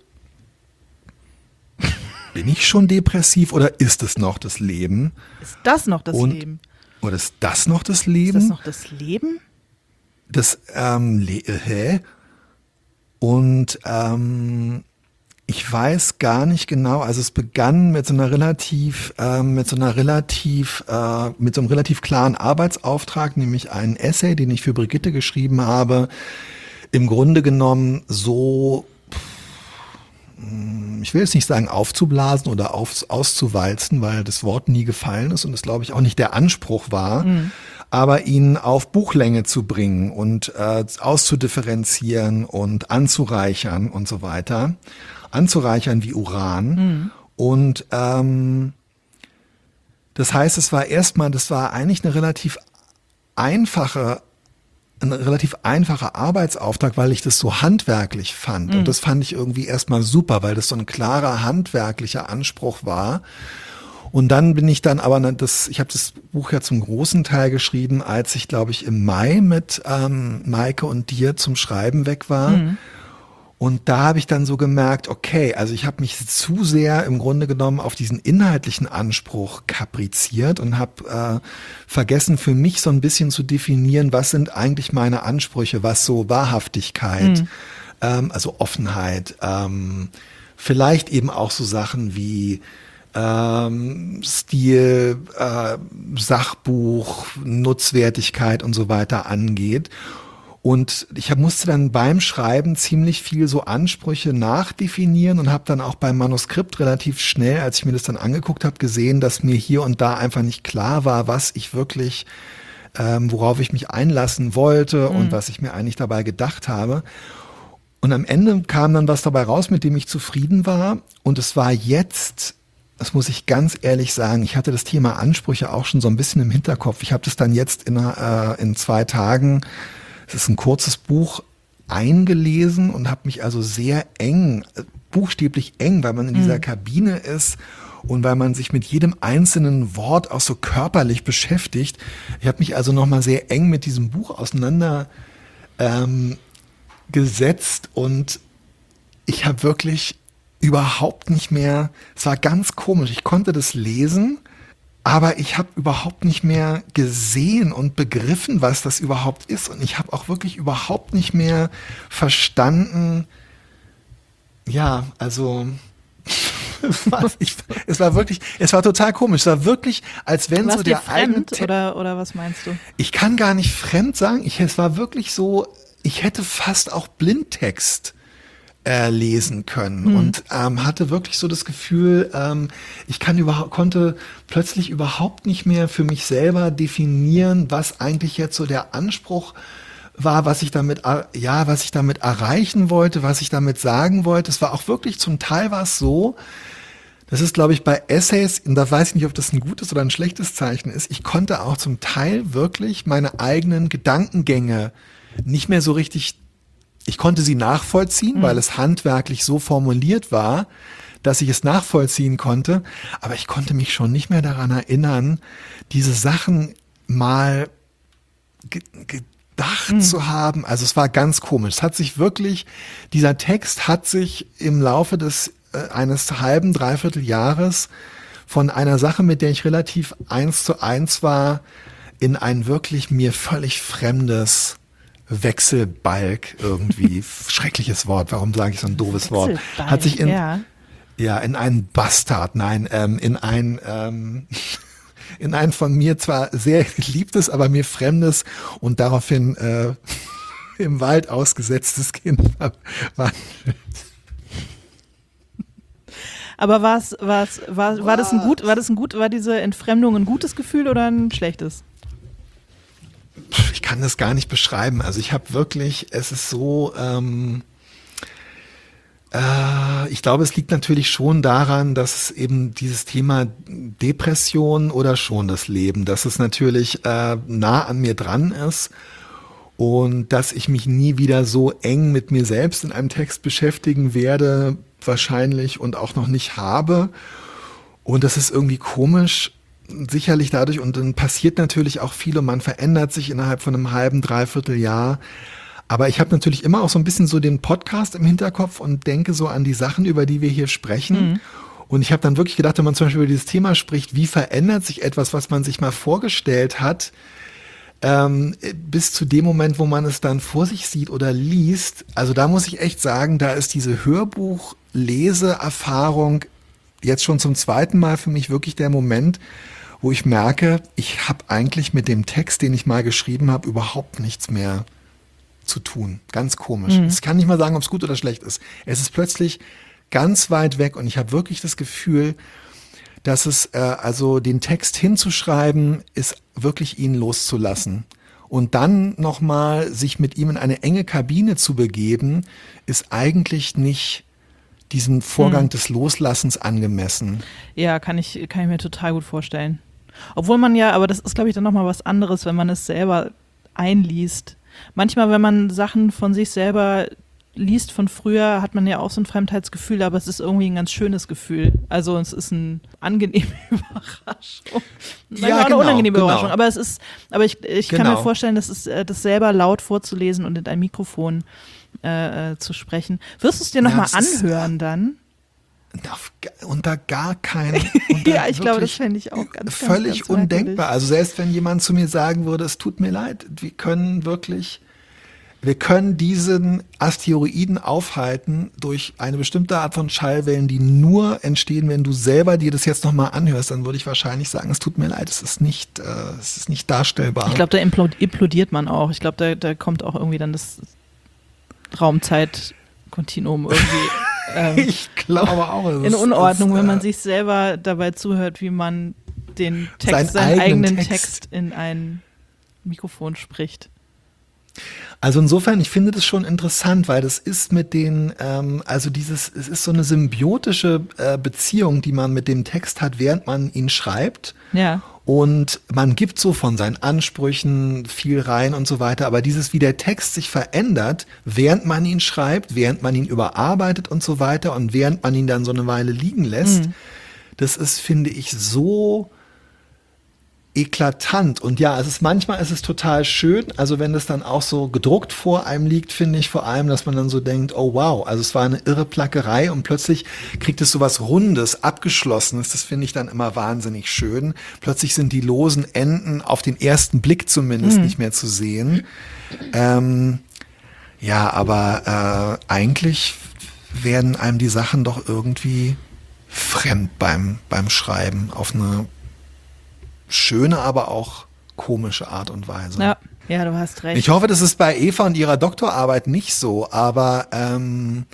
Bin ich schon depressiv oder ist es noch das Leben? Ist das noch das Und, Leben? Oder ist das noch das Leben? Ist das noch das Leben? Das, ähm, le hä? Und ähm, ich weiß gar nicht genau, also es begann mit so einer relativ, ähm, mit so einer relativ, äh, mit so einem relativ klaren Arbeitsauftrag, nämlich einen Essay, den ich für Brigitte geschrieben habe, im Grunde genommen so, ich will jetzt nicht sagen aufzublasen oder auf, auszuwalzen, weil das Wort nie gefallen ist und es, glaube ich, auch nicht der Anspruch war, mhm. aber ihn auf Buchlänge zu bringen und äh, auszudifferenzieren und anzureichern und so weiter. Anzureichern wie Uran. Mhm. Und ähm, das heißt, es war erstmal, das war eigentlich eine relativ einfache, ein relativ einfacher Arbeitsauftrag, weil ich das so handwerklich fand. Mhm. Und das fand ich irgendwie erstmal super, weil das so ein klarer handwerklicher Anspruch war. Und dann bin ich dann aber, das, ich habe das Buch ja zum großen Teil geschrieben, als ich, glaube ich, im Mai mit ähm, Maike und dir zum Schreiben weg war. Mhm. Und da habe ich dann so gemerkt, okay, also ich habe mich zu sehr im Grunde genommen auf diesen inhaltlichen Anspruch kapriziert und habe äh, vergessen für mich so ein bisschen zu definieren, was sind eigentlich meine Ansprüche, was so Wahrhaftigkeit, Mhm. ähm, also Offenheit, ähm, vielleicht eben auch so Sachen wie ähm, Stil, äh, Sachbuch, Nutzwertigkeit und so weiter angeht. Und ich hab, musste dann beim Schreiben ziemlich viel so Ansprüche nachdefinieren und habe dann auch beim Manuskript relativ schnell, als ich mir das dann angeguckt habe, gesehen, dass mir hier und da einfach nicht klar war, was ich wirklich, ähm, worauf ich mich einlassen wollte Mhm. und was ich mir eigentlich dabei gedacht habe. Und am Ende kam dann was dabei raus, mit dem ich zufrieden war. Und es war jetzt, das muss ich ganz ehrlich sagen, ich hatte das Thema Ansprüche auch schon so ein bisschen im Hinterkopf. Ich habe das dann jetzt in, äh, in zwei Tagen, es ist ein kurzes Buch, eingelesen und habe mich also sehr eng, buchstäblich eng, weil man in dieser Kabine ist und weil man sich mit jedem einzelnen Wort auch so körperlich beschäftigt. Ich habe mich also nochmal sehr eng mit diesem Buch auseinander ähm, gesetzt und ich habe wirklich überhaupt nicht mehr, es war ganz komisch, ich konnte das lesen, aber ich habe überhaupt nicht mehr gesehen und begriffen, was das überhaupt ist. Und ich habe auch wirklich überhaupt nicht mehr verstanden, ja, also was ich, es war wirklich, es war total komisch. Es war wirklich, als wenn War's so dir der eigene fremd Te- oder, oder was meinst du? Ich kann gar nicht fremd sagen. Ich, es war wirklich so, ich hätte fast auch Blindtext äh, lesen können Hm. und ähm, hatte wirklich so das Gefühl, ähm, ich kann überhaupt, konnte plötzlich überhaupt nicht mehr für mich selber definieren, was eigentlich jetzt so der Anspruch war, was ich damit, er- ja, was ich damit erreichen wollte, was ich damit sagen wollte. Es war auch wirklich zum Teil war es so, das ist, glaube ich, bei Essays, und da weiß ich nicht, ob das ein gutes oder ein schlechtes Zeichen ist, ich konnte auch zum Teil wirklich meine eigenen Gedankengänge nicht mehr so richtig, ich konnte sie nachvollziehen, weil es handwerklich so formuliert war, dass ich es nachvollziehen konnte, aber ich konnte mich schon nicht mehr daran erinnern, diese Sachen mal ge gedacht zu haben. Also es war ganz komisch. Es hat sich wirklich, dieser Text hat sich im Laufe des äh, eines halben, dreiviertel Jahres von einer Sache, mit der ich relativ eins zu eins war, in ein wirklich mir völlig fremdes Wechselbalg irgendwie. Schreckliches Wort. Warum sage ich so ein doofes Wort? Wechselbalg, Hat sich in, ja. ja, in einen Bastard, nein, ähm, in ein, ähm, in ein von mir zwar sehr geliebtes, aber mir fremdes und daraufhin äh, im Wald ausgesetztes Kind war. Aber war's, war's, war, war das ein gut, war das ein gut, war diese Entfremdung ein gutes Gefühl oder ein schlechtes? Ich kann das gar nicht beschreiben. Also ich habe wirklich, es ist so, ähm, äh, ich glaube, es liegt natürlich schon daran, dass es eben dieses Thema Depression oder schon das Leben, dass es natürlich äh, nah an mir dran ist und dass ich mich nie wieder so eng mit mir selbst in einem Text beschäftigen werde, wahrscheinlich und auch noch nicht habe. Und das ist irgendwie komisch, sicherlich dadurch, und dann passiert natürlich auch viel und man verändert sich innerhalb von einem halben, dreiviertel Jahr. Aber ich habe natürlich immer auch so ein bisschen so den Podcast im Hinterkopf und denke so an die Sachen, über die wir hier sprechen. Und ich habe dann wirklich gedacht, wenn man zum Beispiel über dieses Thema spricht, wie verändert sich etwas, was man sich mal vorgestellt hat, ähm, bis zu dem Moment, wo man es dann vor sich sieht oder liest. Also da muss ich echt sagen, da ist diese Hörbuch-Leseerfahrung jetzt schon zum zweiten Mal für mich wirklich der Moment, wo ich merke, ich habe eigentlich mit dem Text, den ich mal geschrieben habe, überhaupt nichts mehr zu tun. Ganz komisch. Ich kann nicht mal sagen, ob es gut oder schlecht ist. Es ist plötzlich ganz weit weg und ich habe wirklich das Gefühl, dass es, äh, also den Text hinzuschreiben, ist wirklich ihn loszulassen. Und dann nochmal sich mit ihm in eine enge Kabine zu begeben, ist eigentlich nicht diesen Vorgang des Loslassens angemessen. Ja, kann ich, kann ich mir total gut vorstellen. Obwohl man ja, aber das ist, glaube ich, dann nochmal was anderes, wenn man es selber einliest. Manchmal, wenn man Sachen von sich selber liest von früher, hat man ja auch so ein Fremdheitsgefühl, aber es ist irgendwie ein ganz schönes Gefühl. Also es ist eine angenehme Überraschung. Manchmal Ja, auch eine genau, unangenehme genau. Überraschung. Aber es ist, aber ich, ich kann Genau. mir vorstellen, dass es, äh, das selber laut vorzulesen und in ein Mikrofon äh, äh, zu sprechen. Wirst du es dir Ja, nochmal das ist, anhören dann? Auf, unter gar keinen. Unter Ja, ich glaube, das wirklich fände ich auch ganz, völlig ganz, ganz undenkbar. merkwürdig. Also selbst wenn jemand zu mir sagen würde, es tut mir leid, wir können wirklich, wir können diesen Asteroiden aufhalten durch eine bestimmte Art von Schallwellen, die nur entstehen, wenn du selber dir das jetzt nochmal anhörst, dann würde ich wahrscheinlich sagen, es tut mir leid, es ist nicht, äh, es ist nicht darstellbar. Ich glaube, da implod- implodiert man auch. Ich glaube, da, da kommt auch irgendwie dann das Raumzeit-Kontinuum irgendwie ähm, ich glaube auch. es in ist- Unordnung, es, wenn man äh, sich selber dabei zuhört, wie man den Text, Seinen seinen eigenen eigenen Text. Text in ein Mikrofon spricht. Also insofern, ich finde das schon interessant, weil das ist mit den, ähm, also dieses, es ist so eine symbiotische äh, Beziehung, die man mit dem Text hat, während man ihn schreibt. Ja. Und man gibt so von seinen Ansprüchen viel rein und so weiter. Aber dieses, wie der Text sich verändert, während man ihn schreibt, während man ihn überarbeitet und so weiter und während man ihn dann so eine Weile liegen lässt, Mhm. das ist, finde ich, so eklatant. Und ja, es ist manchmal ist es total schön, also wenn das dann auch so gedruckt vor einem liegt, finde ich vor allem, dass man dann so denkt, oh wow, also es war eine irre Plackerei und plötzlich kriegt es so was Rundes, Abgeschlossenes, das finde ich dann immer wahnsinnig schön. Plötzlich sind die losen Enden auf den ersten Blick zumindest Mhm. nicht mehr zu sehen. Ähm, ja, aber äh, eigentlich werden einem die Sachen doch irgendwie fremd beim, beim Schreiben auf eine schöne, aber auch komische Art und Weise. Ja, ja, du hast recht. Ich hoffe, das ist bei Eva und ihrer Doktorarbeit nicht so, aber ähm,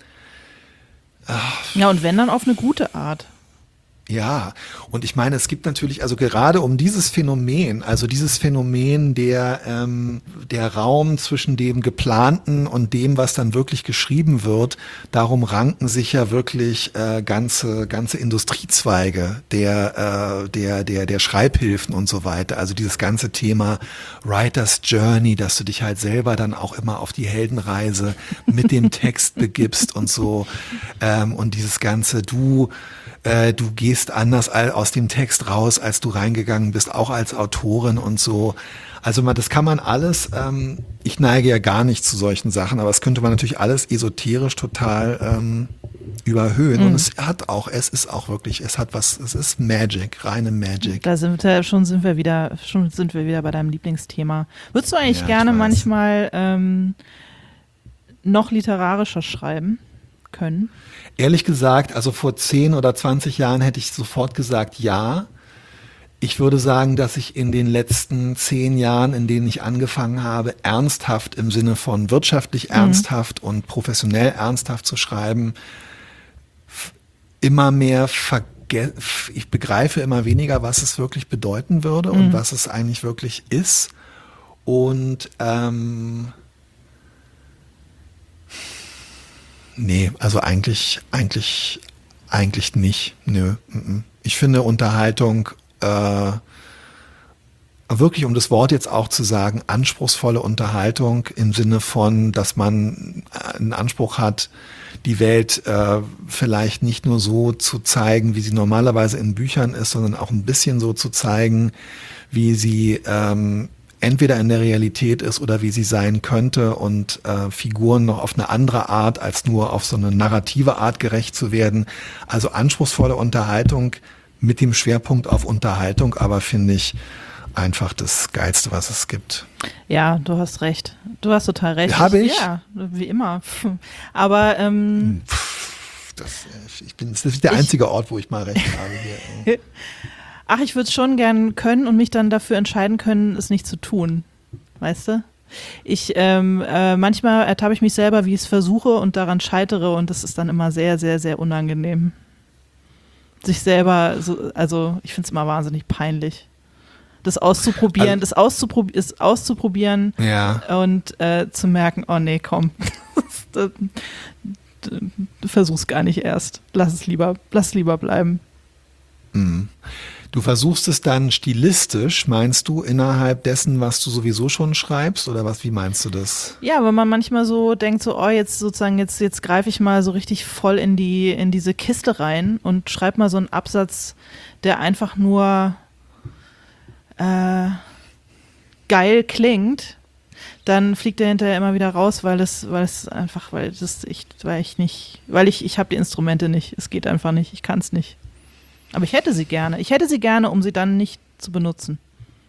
Ja, und wenn, dann auf eine gute Art. ja, und ich meine, es gibt natürlich, also gerade um dieses Phänomen, also dieses Phänomen der, ähm, der Raum zwischen dem Geplanten und dem, was dann wirklich geschrieben wird, darum ranken sich ja wirklich äh, ganze, ganze Industriezweige der, äh, der, der, der Schreibhilfen und so weiter. Also dieses ganze Thema Writer's Journey, dass du dich halt selber dann auch immer auf die Heldenreise mit dem Text begibst und so. Ähm, und dieses ganze, du, äh, du gehst anders all, aus dem Text raus, als du reingegangen bist, auch als Autorin und so. Also man, das kann man alles, ähm, ich neige ja gar nicht zu solchen Sachen, aber das könnte man natürlich alles esoterisch total ähm, überhöhen. Mhm. Und es hat auch, es ist auch wirklich, es hat was, es ist Magic, reine Magic. Da sind wir schon sind wir wieder, schon sind wir wieder bei deinem Lieblingsthema. Würdest du eigentlich Ja, ich gerne weiß. manchmal ähm, noch literarischer schreiben können? Ehrlich gesagt, also vor zehn oder zwanzig Jahren hätte ich sofort gesagt, ja. Ich würde sagen, dass ich in den letzten zehn Jahren, in denen ich angefangen habe, ernsthaft im Sinne von wirtschaftlich ernsthaft und professionell ernsthaft zu schreiben, f- immer mehr verge- f- ich begreife immer weniger, was es wirklich bedeuten würde und was es eigentlich wirklich ist. Und ähm, nee, also eigentlich, eigentlich, eigentlich nicht. Nö. mhm. Ich finde Unterhaltung, äh, wirklich um das Wort jetzt auch zu sagen, anspruchsvolle Unterhaltung im Sinne von, dass man einen Anspruch hat, die Welt äh, vielleicht nicht nur so zu zeigen, wie sie normalerweise in Büchern ist, sondern auch ein bisschen so zu zeigen, wie sie ähm, entweder in der Realität ist oder wie sie sein könnte und äh, Figuren noch auf eine andere Art als nur auf so eine narrative Art gerecht zu werden. Also anspruchsvolle Unterhaltung mit dem Schwerpunkt auf Unterhaltung, aber finde ich einfach das Geilste, was es gibt. Ja, du hast recht. Du hast total recht. Habe ich? Ja, wie immer. Aber ähm, Pff, das, äh, ich bin, das ist der Ich- einzige Ort, wo ich mal recht habe hier. ach, ich würde es schon gern können und mich dann dafür entscheiden können, es nicht zu tun. Weißt du? Ich ähm, äh, manchmal ertappe ich mich selber, wie ich es versuche und daran scheitere und das ist dann immer sehr, sehr, sehr unangenehm. Sich selber, so, also ich finde es immer wahnsinnig peinlich. Das auszuprobieren, Also- das auszuprob ist auszuprobieren Ja. und äh, zu merken, oh nee, komm, du, du, du versuch's gar nicht erst. Lass es lieber, lass es lieber bleiben. Mhm. Du versuchst es dann stilistisch, meinst du, innerhalb dessen, was du sowieso schon schreibst, oder was, wie meinst du das? Ja, wenn man manchmal so denkt, so, oh, jetzt sozusagen, jetzt, jetzt greife ich mal so richtig voll in die, in diese Kiste rein und schreibe mal so einen Absatz, der einfach nur äh, geil klingt, dann fliegt er hinterher immer wieder raus, weil es, weil es einfach, weil das ich, weil ich nicht, weil ich, ich habe die Instrumente nicht. Es geht einfach nicht, ich kann es nicht. Aber ich hätte sie gerne. Ich hätte sie gerne, um sie dann nicht zu benutzen.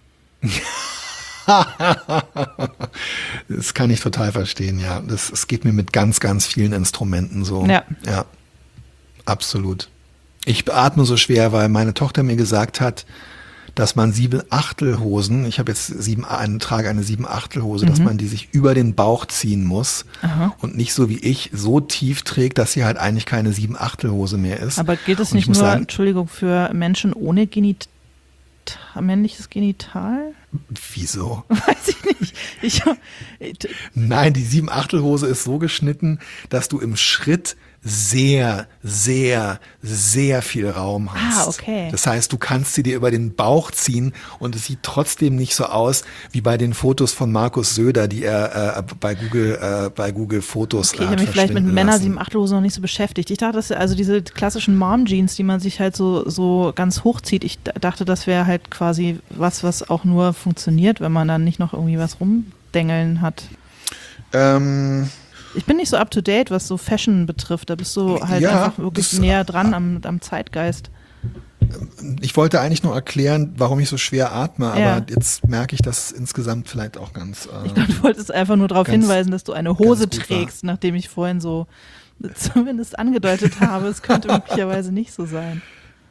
Das kann ich total verstehen, ja. Das, es geht mir mit ganz, ganz vielen Instrumenten so. Ja. Ja, absolut. Ich beatme so schwer, weil meine Tochter mir gesagt hat, dass man Sieben-Achtel-Hosen, ich habe jetzt sieben, eine, trage eine Sieben-Achtel-Hose, mhm. dass man die sich über den Bauch ziehen muss. Aha. Und nicht so wie ich so tief trägt, dass sie halt eigentlich keine Sieben-Achtel-Hose mehr ist. Aber gilt es nicht nur, sagen, Entschuldigung, für Menschen ohne Genit- männliches Genital? Wieso? Weiß ich nicht. Ich, Nein, die Sieben-Achtel-Hose ist so geschnitten, dass du im Schritt sehr, sehr, sehr viel Raum hast. Ah, okay. Das heißt, du kannst sie dir über den Bauch ziehen und es sieht trotzdem nicht so aus wie bei den Fotos von Markus Söder, die er äh, bei Google äh, bei Google Fotos okay, äh, ich habe mich vielleicht mit Männer Sieben-Achtel-Hosen noch nicht so beschäftigt. Ich dachte, dass also diese klassischen Mom-Jeans, die man sich halt so so ganz hochzieht, ich dachte, das wäre halt quasi was, was auch nur funktioniert, wenn man dann nicht noch irgendwie was rumdengeln hat. Ähm Ich bin nicht so up to date, was so Fashion betrifft. Da bist du halt ja, einfach wirklich das, näher dran am, am Zeitgeist. Ich wollte eigentlich nur erklären, warum ich so schwer atme, aber Ja. jetzt merke ich das insgesamt vielleicht auch ganz. Äh, Ich glaube, du wolltest einfach nur darauf ganz- hinweisen, dass du eine Hose ganz gut trägst, nachdem ich vorhin so zumindest angedeutet habe. Es könnte möglicherweise nicht so sein.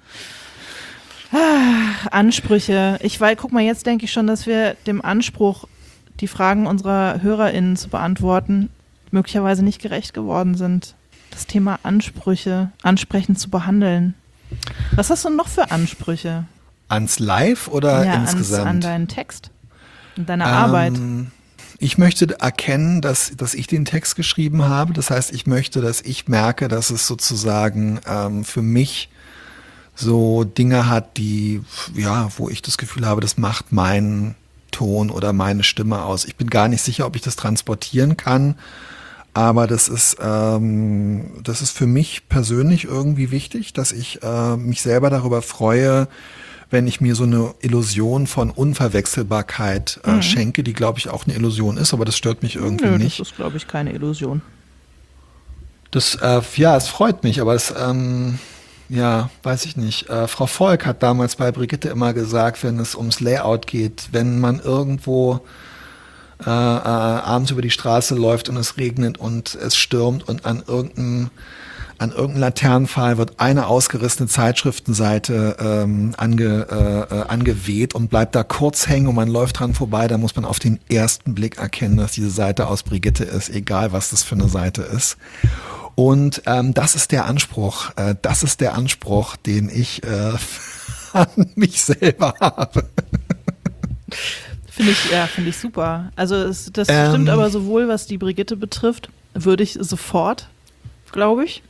Ah, Ansprüche. Ich weiß, guck mal, jetzt denke ich schon, dass wir dem Anspruch, die Fragen unserer HörerInnen zu beantworten, möglicherweise nicht gerecht geworden sind. Das Thema Ansprüche ansprechend zu behandeln. Was hast du noch für Ansprüche? Ans Live oder ja, ans, insgesamt? an deinen Text und deine Arbeit. Ähm, ich möchte erkennen, dass, dass ich den Text geschrieben habe. Das heißt, ich möchte, dass ich merke, dass es sozusagen ähm, für mich so Dinge hat, die, ja, wo ich das Gefühl habe, das macht meinen Ton oder meine Stimme aus. Ich bin gar nicht sicher, ob ich das transportieren kann, aber das ist, ähm, das ist für mich persönlich irgendwie wichtig, dass ich äh, mich selber darüber freue, wenn ich mir so eine Illusion von Unverwechselbarkeit äh, Mhm. schenke, die, glaube ich, auch eine Illusion ist, aber das stört mich irgendwie Nö, nicht. das ist, glaube ich, keine Illusion. Das, äh, ja, es freut mich, aber es, ähm, ja, weiß ich nicht. Äh, Frau Volk hat damals bei Brigitte immer gesagt, wenn es ums Layout geht, wenn man irgendwo äh, äh, abends über die Straße läuft und es regnet und es stürmt und an irgendeinem an irgendeinem Laternenpfahl wird eine ausgerissene Zeitschriftenseite ähm, ange, äh, äh, angeweht und bleibt da kurz hängen und man läuft dran vorbei, da muss man auf den ersten Blick erkennen, dass diese Seite aus Brigitte ist, egal was das für eine Seite ist. Und ähm, das ist der Anspruch, äh, das ist der Anspruch, den ich äh, an mich selber habe. Finde ich, ja, finde ich super. Also es, das Ähm. stimmt aber sowohl, was die Brigitte betrifft, würde ich sofort, glaube ich.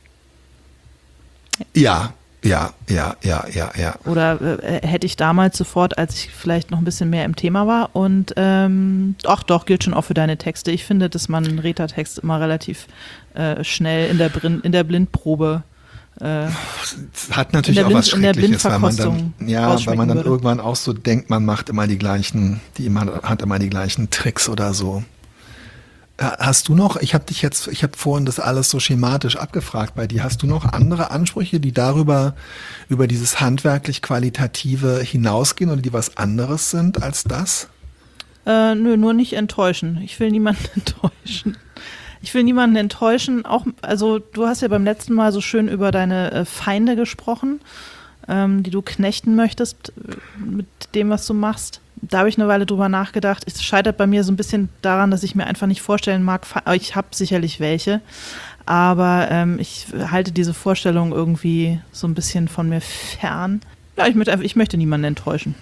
Ja, ja, ja, ja, ja, ja. Oder äh, hätte ich damals sofort, als ich vielleicht noch ein bisschen mehr im Thema war. Und ähm, ach doch, gilt schon auch für deine Texte. Ich finde, dass man einen Reta-Text immer relativ äh, schnell in der, Brin- in der Blindprobe äh, Es hat natürlich in der auch was Blind- in der Schreckliches, weil man dann, Blindverkostung ja, weil man rausschmecken dann würde. irgendwann auch so denkt, man macht immer die gleichen, die immer, hat immer die gleichen Tricks oder so. Ha- Hast du noch, ich habe dich jetzt, ich habe vorhin das alles so schematisch abgefragt bei dir, hast du noch andere Ansprüche, die darüber, über dieses handwerklich-qualitative hinausgehen oder die was anderes sind als das? Äh, nö, nur nicht enttäuschen. Ich will niemanden enttäuschen. Ich will niemanden enttäuschen. Auch, also du hast ja beim letzten Mal so schön über deine äh, Feinde gesprochen, ähm, die du knechten möchtest äh, mit dem, was du machst. Da habe ich eine Weile drüber nachgedacht. Es scheitert bei mir so ein bisschen daran, dass ich mir einfach nicht vorstellen mag. Fe- aber Ich habe sicherlich welche, aber ähm, ich halte diese Vorstellung irgendwie so ein bisschen von mir fern. Ja, ich möchte, einfach, ich möchte niemanden enttäuschen.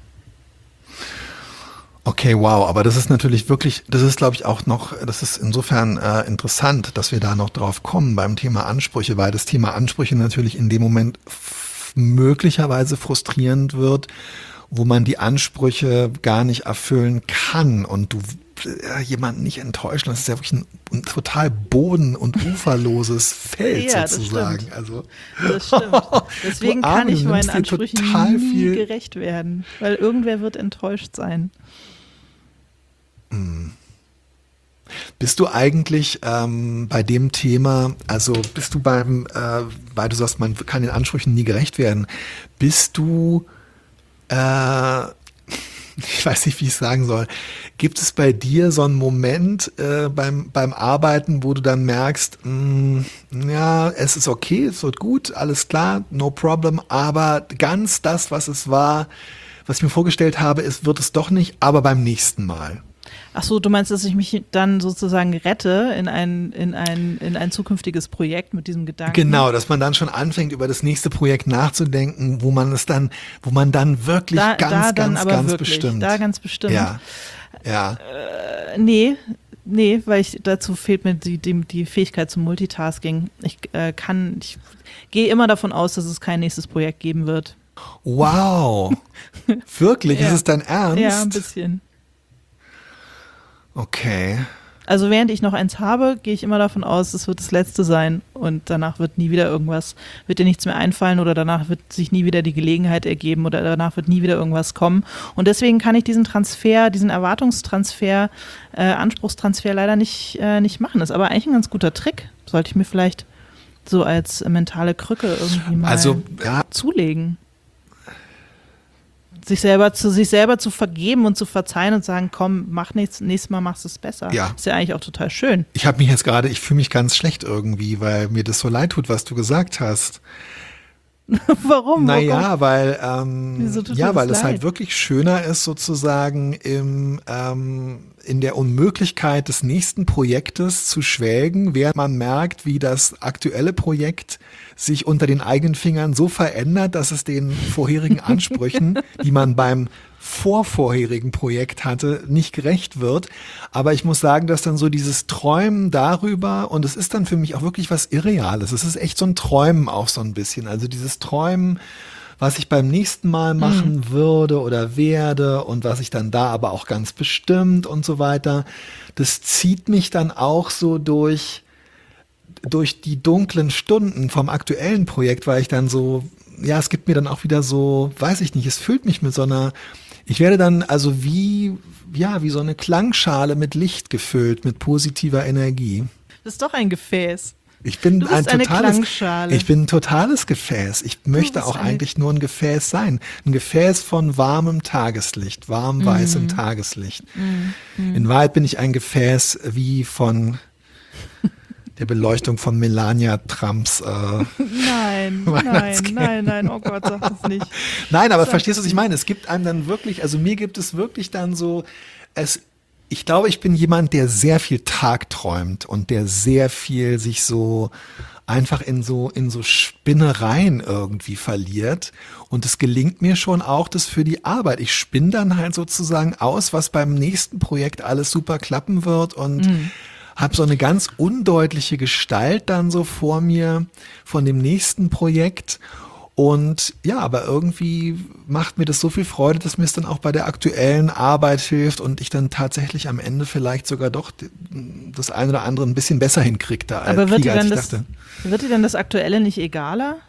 Okay, wow, aber das ist natürlich wirklich, das ist glaube ich auch noch, das ist insofern äh, interessant, dass wir da noch drauf kommen beim Thema Ansprüche, weil das Thema Ansprüche natürlich in dem Moment f- möglicherweise frustrierend wird, wo man die Ansprüche gar nicht erfüllen kann und du äh, jemanden nicht enttäuschen. Das ist ja wirklich ein, ein total boden- und uferloses Feld Ja, das sozusagen. stimmt. Also Das stimmt. Deswegen Du Arme, kann ich du meinen nimmst dir Ansprüchen total nie viel- gerecht werden, weil irgendwer wird enttäuscht sein. bist du eigentlich ähm, bei dem Thema, also bist du beim, äh, weil du sagst, man kann den Ansprüchen nie gerecht werden, bist du äh, ich weiß nicht, wie ich es sagen soll. Gibt es bei dir so einen Moment äh, beim, beim Arbeiten, wo du dann merkst, mh, ja, es ist okay, es wird gut, alles klar, no problem, aber ganz das, was es war, was ich mir vorgestellt habe, ist, wird es doch nicht, aber beim nächsten Mal. Ach so, du meinst, dass ich mich dann sozusagen rette in ein, in ein, in ein zukünftiges Projekt mit diesem Gedanken? Genau, dass man dann schon anfängt, über das nächste Projekt nachzudenken, wo man es dann, wo man dann wirklich Da, ganz, da dann ganz, aber ganz wirklich, bestimmt. da ganz bestimmt. Ja, ja. Äh, nee, nee, weil ich, dazu fehlt mir die, die, die Fähigkeit zum Multitasking. Ich äh, kann, ich gehe immer davon aus, dass es kein nächstes Projekt geben wird. Wow. Wirklich? Ja. Ist es dein Ernst? Ja, ein bisschen. Okay. Also während ich noch eins habe, gehe ich immer davon aus, es wird das letzte sein und danach wird nie wieder irgendwas, wird dir nichts mehr einfallen oder danach wird sich nie wieder die Gelegenheit ergeben oder danach wird nie wieder irgendwas kommen. Und deswegen kann ich diesen Transfer, diesen Erwartungstransfer, äh, Anspruchstransfer leider nicht, äh, nicht machen. Das ist aber eigentlich ein ganz guter Trick. Sollte ich mir vielleicht so als mentale Krücke irgendwie mal Also, ja, zulegen. Sich selber zu sich selber zu vergeben und zu verzeihen und sagen, komm, mach nichts, nächstes Mal machst du es besser. Ja. Ist ja eigentlich auch total schön. ich habe mich jetzt gerade, ich fühle mich ganz schlecht irgendwie, weil mir das so leid tut, was du gesagt hast. Warum? Naja, weil, ähm, Wieso tut dir ja, das weil es halt leid? wirklich schöner ist, sozusagen im, ähm, in der Unmöglichkeit des nächsten Projektes zu schwelgen, während man merkt, wie das aktuelle Projekt sich unter den eigenen Fingern so verändert, dass es den vorherigen Ansprüchen, die man beim vorvorherigen Projekt hatte, nicht gerecht wird. Aber ich muss sagen, dass dann so dieses Träumen darüber, und es ist dann für mich auch wirklich was Irreales. Es ist echt so ein Träumen auch so ein bisschen. Also dieses Träumen, was ich beim nächsten Mal machen würde oder werde und was ich dann da aber auch ganz bestimmt und so weiter, das zieht mich dann auch so durch, durch die dunklen Stunden vom aktuellen Projekt, weil ich dann so, ja, es gibt mir dann auch wieder so, weiß ich nicht, es füllt mich mit so einer, ich werde dann also wie, ja, wie so eine Klangschale mit Licht gefüllt, mit positiver Energie. Das ist doch ein Gefäß. Ich bin Du bist ein eine totales, Klangschale. ich bin ein totales Gefäß. Ich möchte bist auch eine- eigentlich nur ein Gefäß sein. Ein Gefäß von warmem Tageslicht, warm weißem Mhm. Tageslicht. In Wahrheit bin ich ein Gefäß wie von der Beleuchtung von Melania Trumps. Äh. Nein, nein, Weihnachtscamp. nein, nein, oh Gott, sag das nicht. Nein, aber Sag verstehst du, das was ich meine? Es gibt einem dann wirklich, also mir gibt es wirklich dann so, es, ich glaube, ich bin jemand, der sehr viel tagträumt und der sehr viel sich so einfach in so, in so Spinnereien irgendwie verliert. Und es gelingt mir schon auch das für die Arbeit. Ich spinne dann halt sozusagen aus, was beim nächsten Projekt alles super klappen wird und Mhm. habe so eine ganz undeutliche Gestalt dann so vor mir von dem nächsten Projekt. Und ja, aber irgendwie macht mir das so viel Freude, dass mir es dann auch bei der aktuellen Arbeit hilft und ich dann tatsächlich am Ende vielleicht sogar doch das eine oder andere ein bisschen besser hinkriege, da Aber wird kriege, dir, als dann ich das, dachte. wird dir dann das Aktuelle nicht egaler?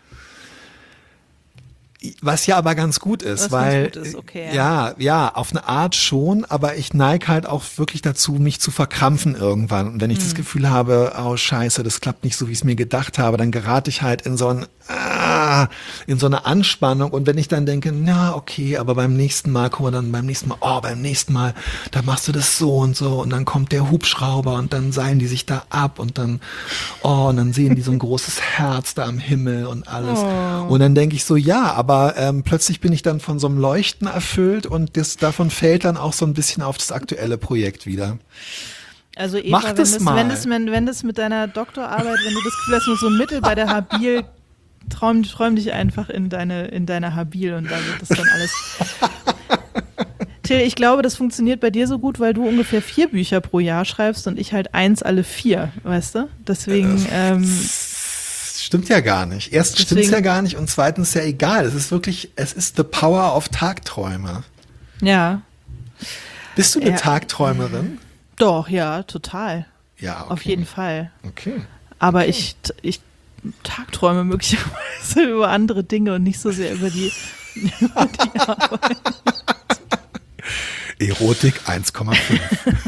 Was ja aber ganz gut ist, Was weil ganz gut ist, okay, ja. ja, ja, auf eine Art schon, aber ich neige halt auch wirklich dazu, mich zu verkrampfen irgendwann. Und wenn ich Mhm. das Gefühl habe, oh Scheiße, das klappt nicht so, wie ich es mir gedacht habe, dann gerate ich halt in so ein ah, in so eine Anspannung. Und wenn ich dann denke, na okay, aber beim nächsten Mal, guck mal, dann beim nächsten Mal, oh, beim nächsten Mal, da machst du das so und so und dann kommt der Hubschrauber und dann seilen die sich da ab und dann, oh, und dann sehen die so ein großes Herz da am Himmel und alles. Oh. Und dann denke ich so, ja, aber ähm, plötzlich bin ich dann von so einem Leuchten erfüllt und das, davon fällt dann auch so ein bisschen auf das aktuelle Projekt wieder. Also Eva, Mach wenn das das, mal. wenn das, wenn, wenn das mit deiner Doktorarbeit, wenn du das Gefühl hast, nur so Mittel bei der Habil, träum, träum dich einfach in deine, in deine Habil und da wird das dann alles. Till, ich glaube, das funktioniert bei dir so gut, weil du ungefähr vier Bücher pro Jahr schreibst und ich halt eins alle vier, weißt du? Deswegen, ähm, Stimmt ja gar nicht. Erstens stimmt es ja gar nicht und zweitens ja egal. Es ist wirklich, es ist the power of Tagträume. Ja. Bist du eine ja. Tagträumerin? Doch, ja, total. Ja, okay. Auf jeden Fall. Okay. Aber okay. ich, ich tagträume möglicherweise über andere Dinge und nicht so sehr über die, über die Arbeit. Erotik eins Komma fünf.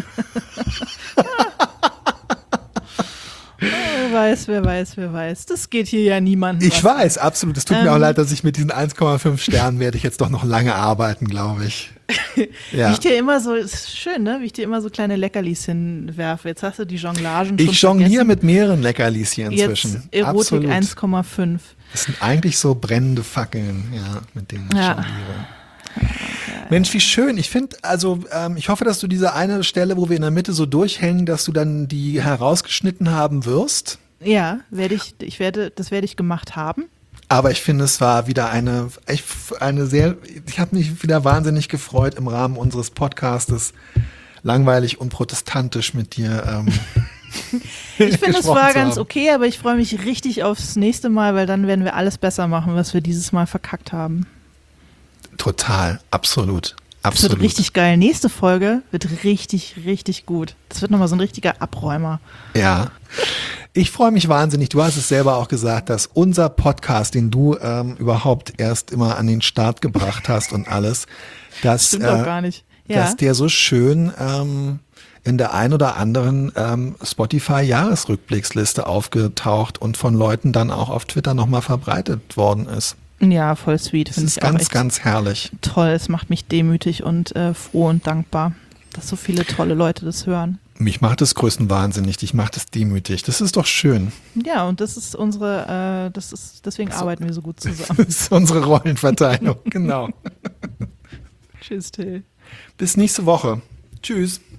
Wer weiß, wer weiß, wer weiß. Das geht hier ja niemandem. Ich weiß, absolut. Es tut ähm, mir auch leid, dass ich mit diesen eins Komma fünf Sternen werde ich jetzt doch noch lange arbeiten, glaube ich. Ja. Wie ich dir immer so, ist schön, ne? Wie ich dir immer so kleine Leckerlis hinwerfe. Jetzt hast du die Jonglagen schon Ich jongliere vergessen. mit mehreren Leckerlis hier inzwischen. Jetzt Erotik absolut. eins Komma fünf. Das sind eigentlich so brennende Fackeln, ja, mit denen ich Ja. jongliere. Mensch, wie schön. Ich finde, also ähm, ich hoffe, dass du diese eine Stelle, wo wir in der Mitte so durchhängen, dass du dann die herausgeschnitten haben wirst. Ja, werde ich, ich werde, das werde ich gemacht haben. Aber ich finde, es war wieder eine, ich, eine sehr, ich habe mich wieder wahnsinnig gefreut im Rahmen unseres Podcastes, langweilig und protestantisch mit dir. Ähm, ich finde, es war zu ganz haben. okay, aber ich freue mich richtig aufs nächste Mal, weil dann werden wir alles besser machen, was wir dieses Mal verkackt haben. Total, absolut, Das absolut. wird richtig geil. Nächste Folge wird richtig, richtig gut. Das wird nochmal so ein richtiger Abräumer. Ja, ich freue mich wahnsinnig. Du hast es selber auch gesagt, dass unser Podcast, den du ähm, überhaupt erst immer an den Start gebracht hast und alles, dass, Stimmt äh, doch gar nicht. Ja. dass der so schön ähm, in der ein oder anderen ähm, Spotify-Jahresrückblicksliste aufgetaucht und von Leuten dann auch auf Twitter nochmal verbreitet worden ist. Ja, voll sweet. Das Finde ist ich auch ganz, echt ganz herrlich. toll. Es macht mich demütig und äh, froh und dankbar, dass so viele tolle Leute das hören. Mich macht es größtenwahnsinnig, dich macht es demütig. Das ist doch schön. Ja, und das ist unsere, äh, das ist, deswegen So. arbeiten wir so gut Das zusammen. ist unsere Rollenverteilung, genau. Tschüss, Till. Bis nächste Woche. Tschüss.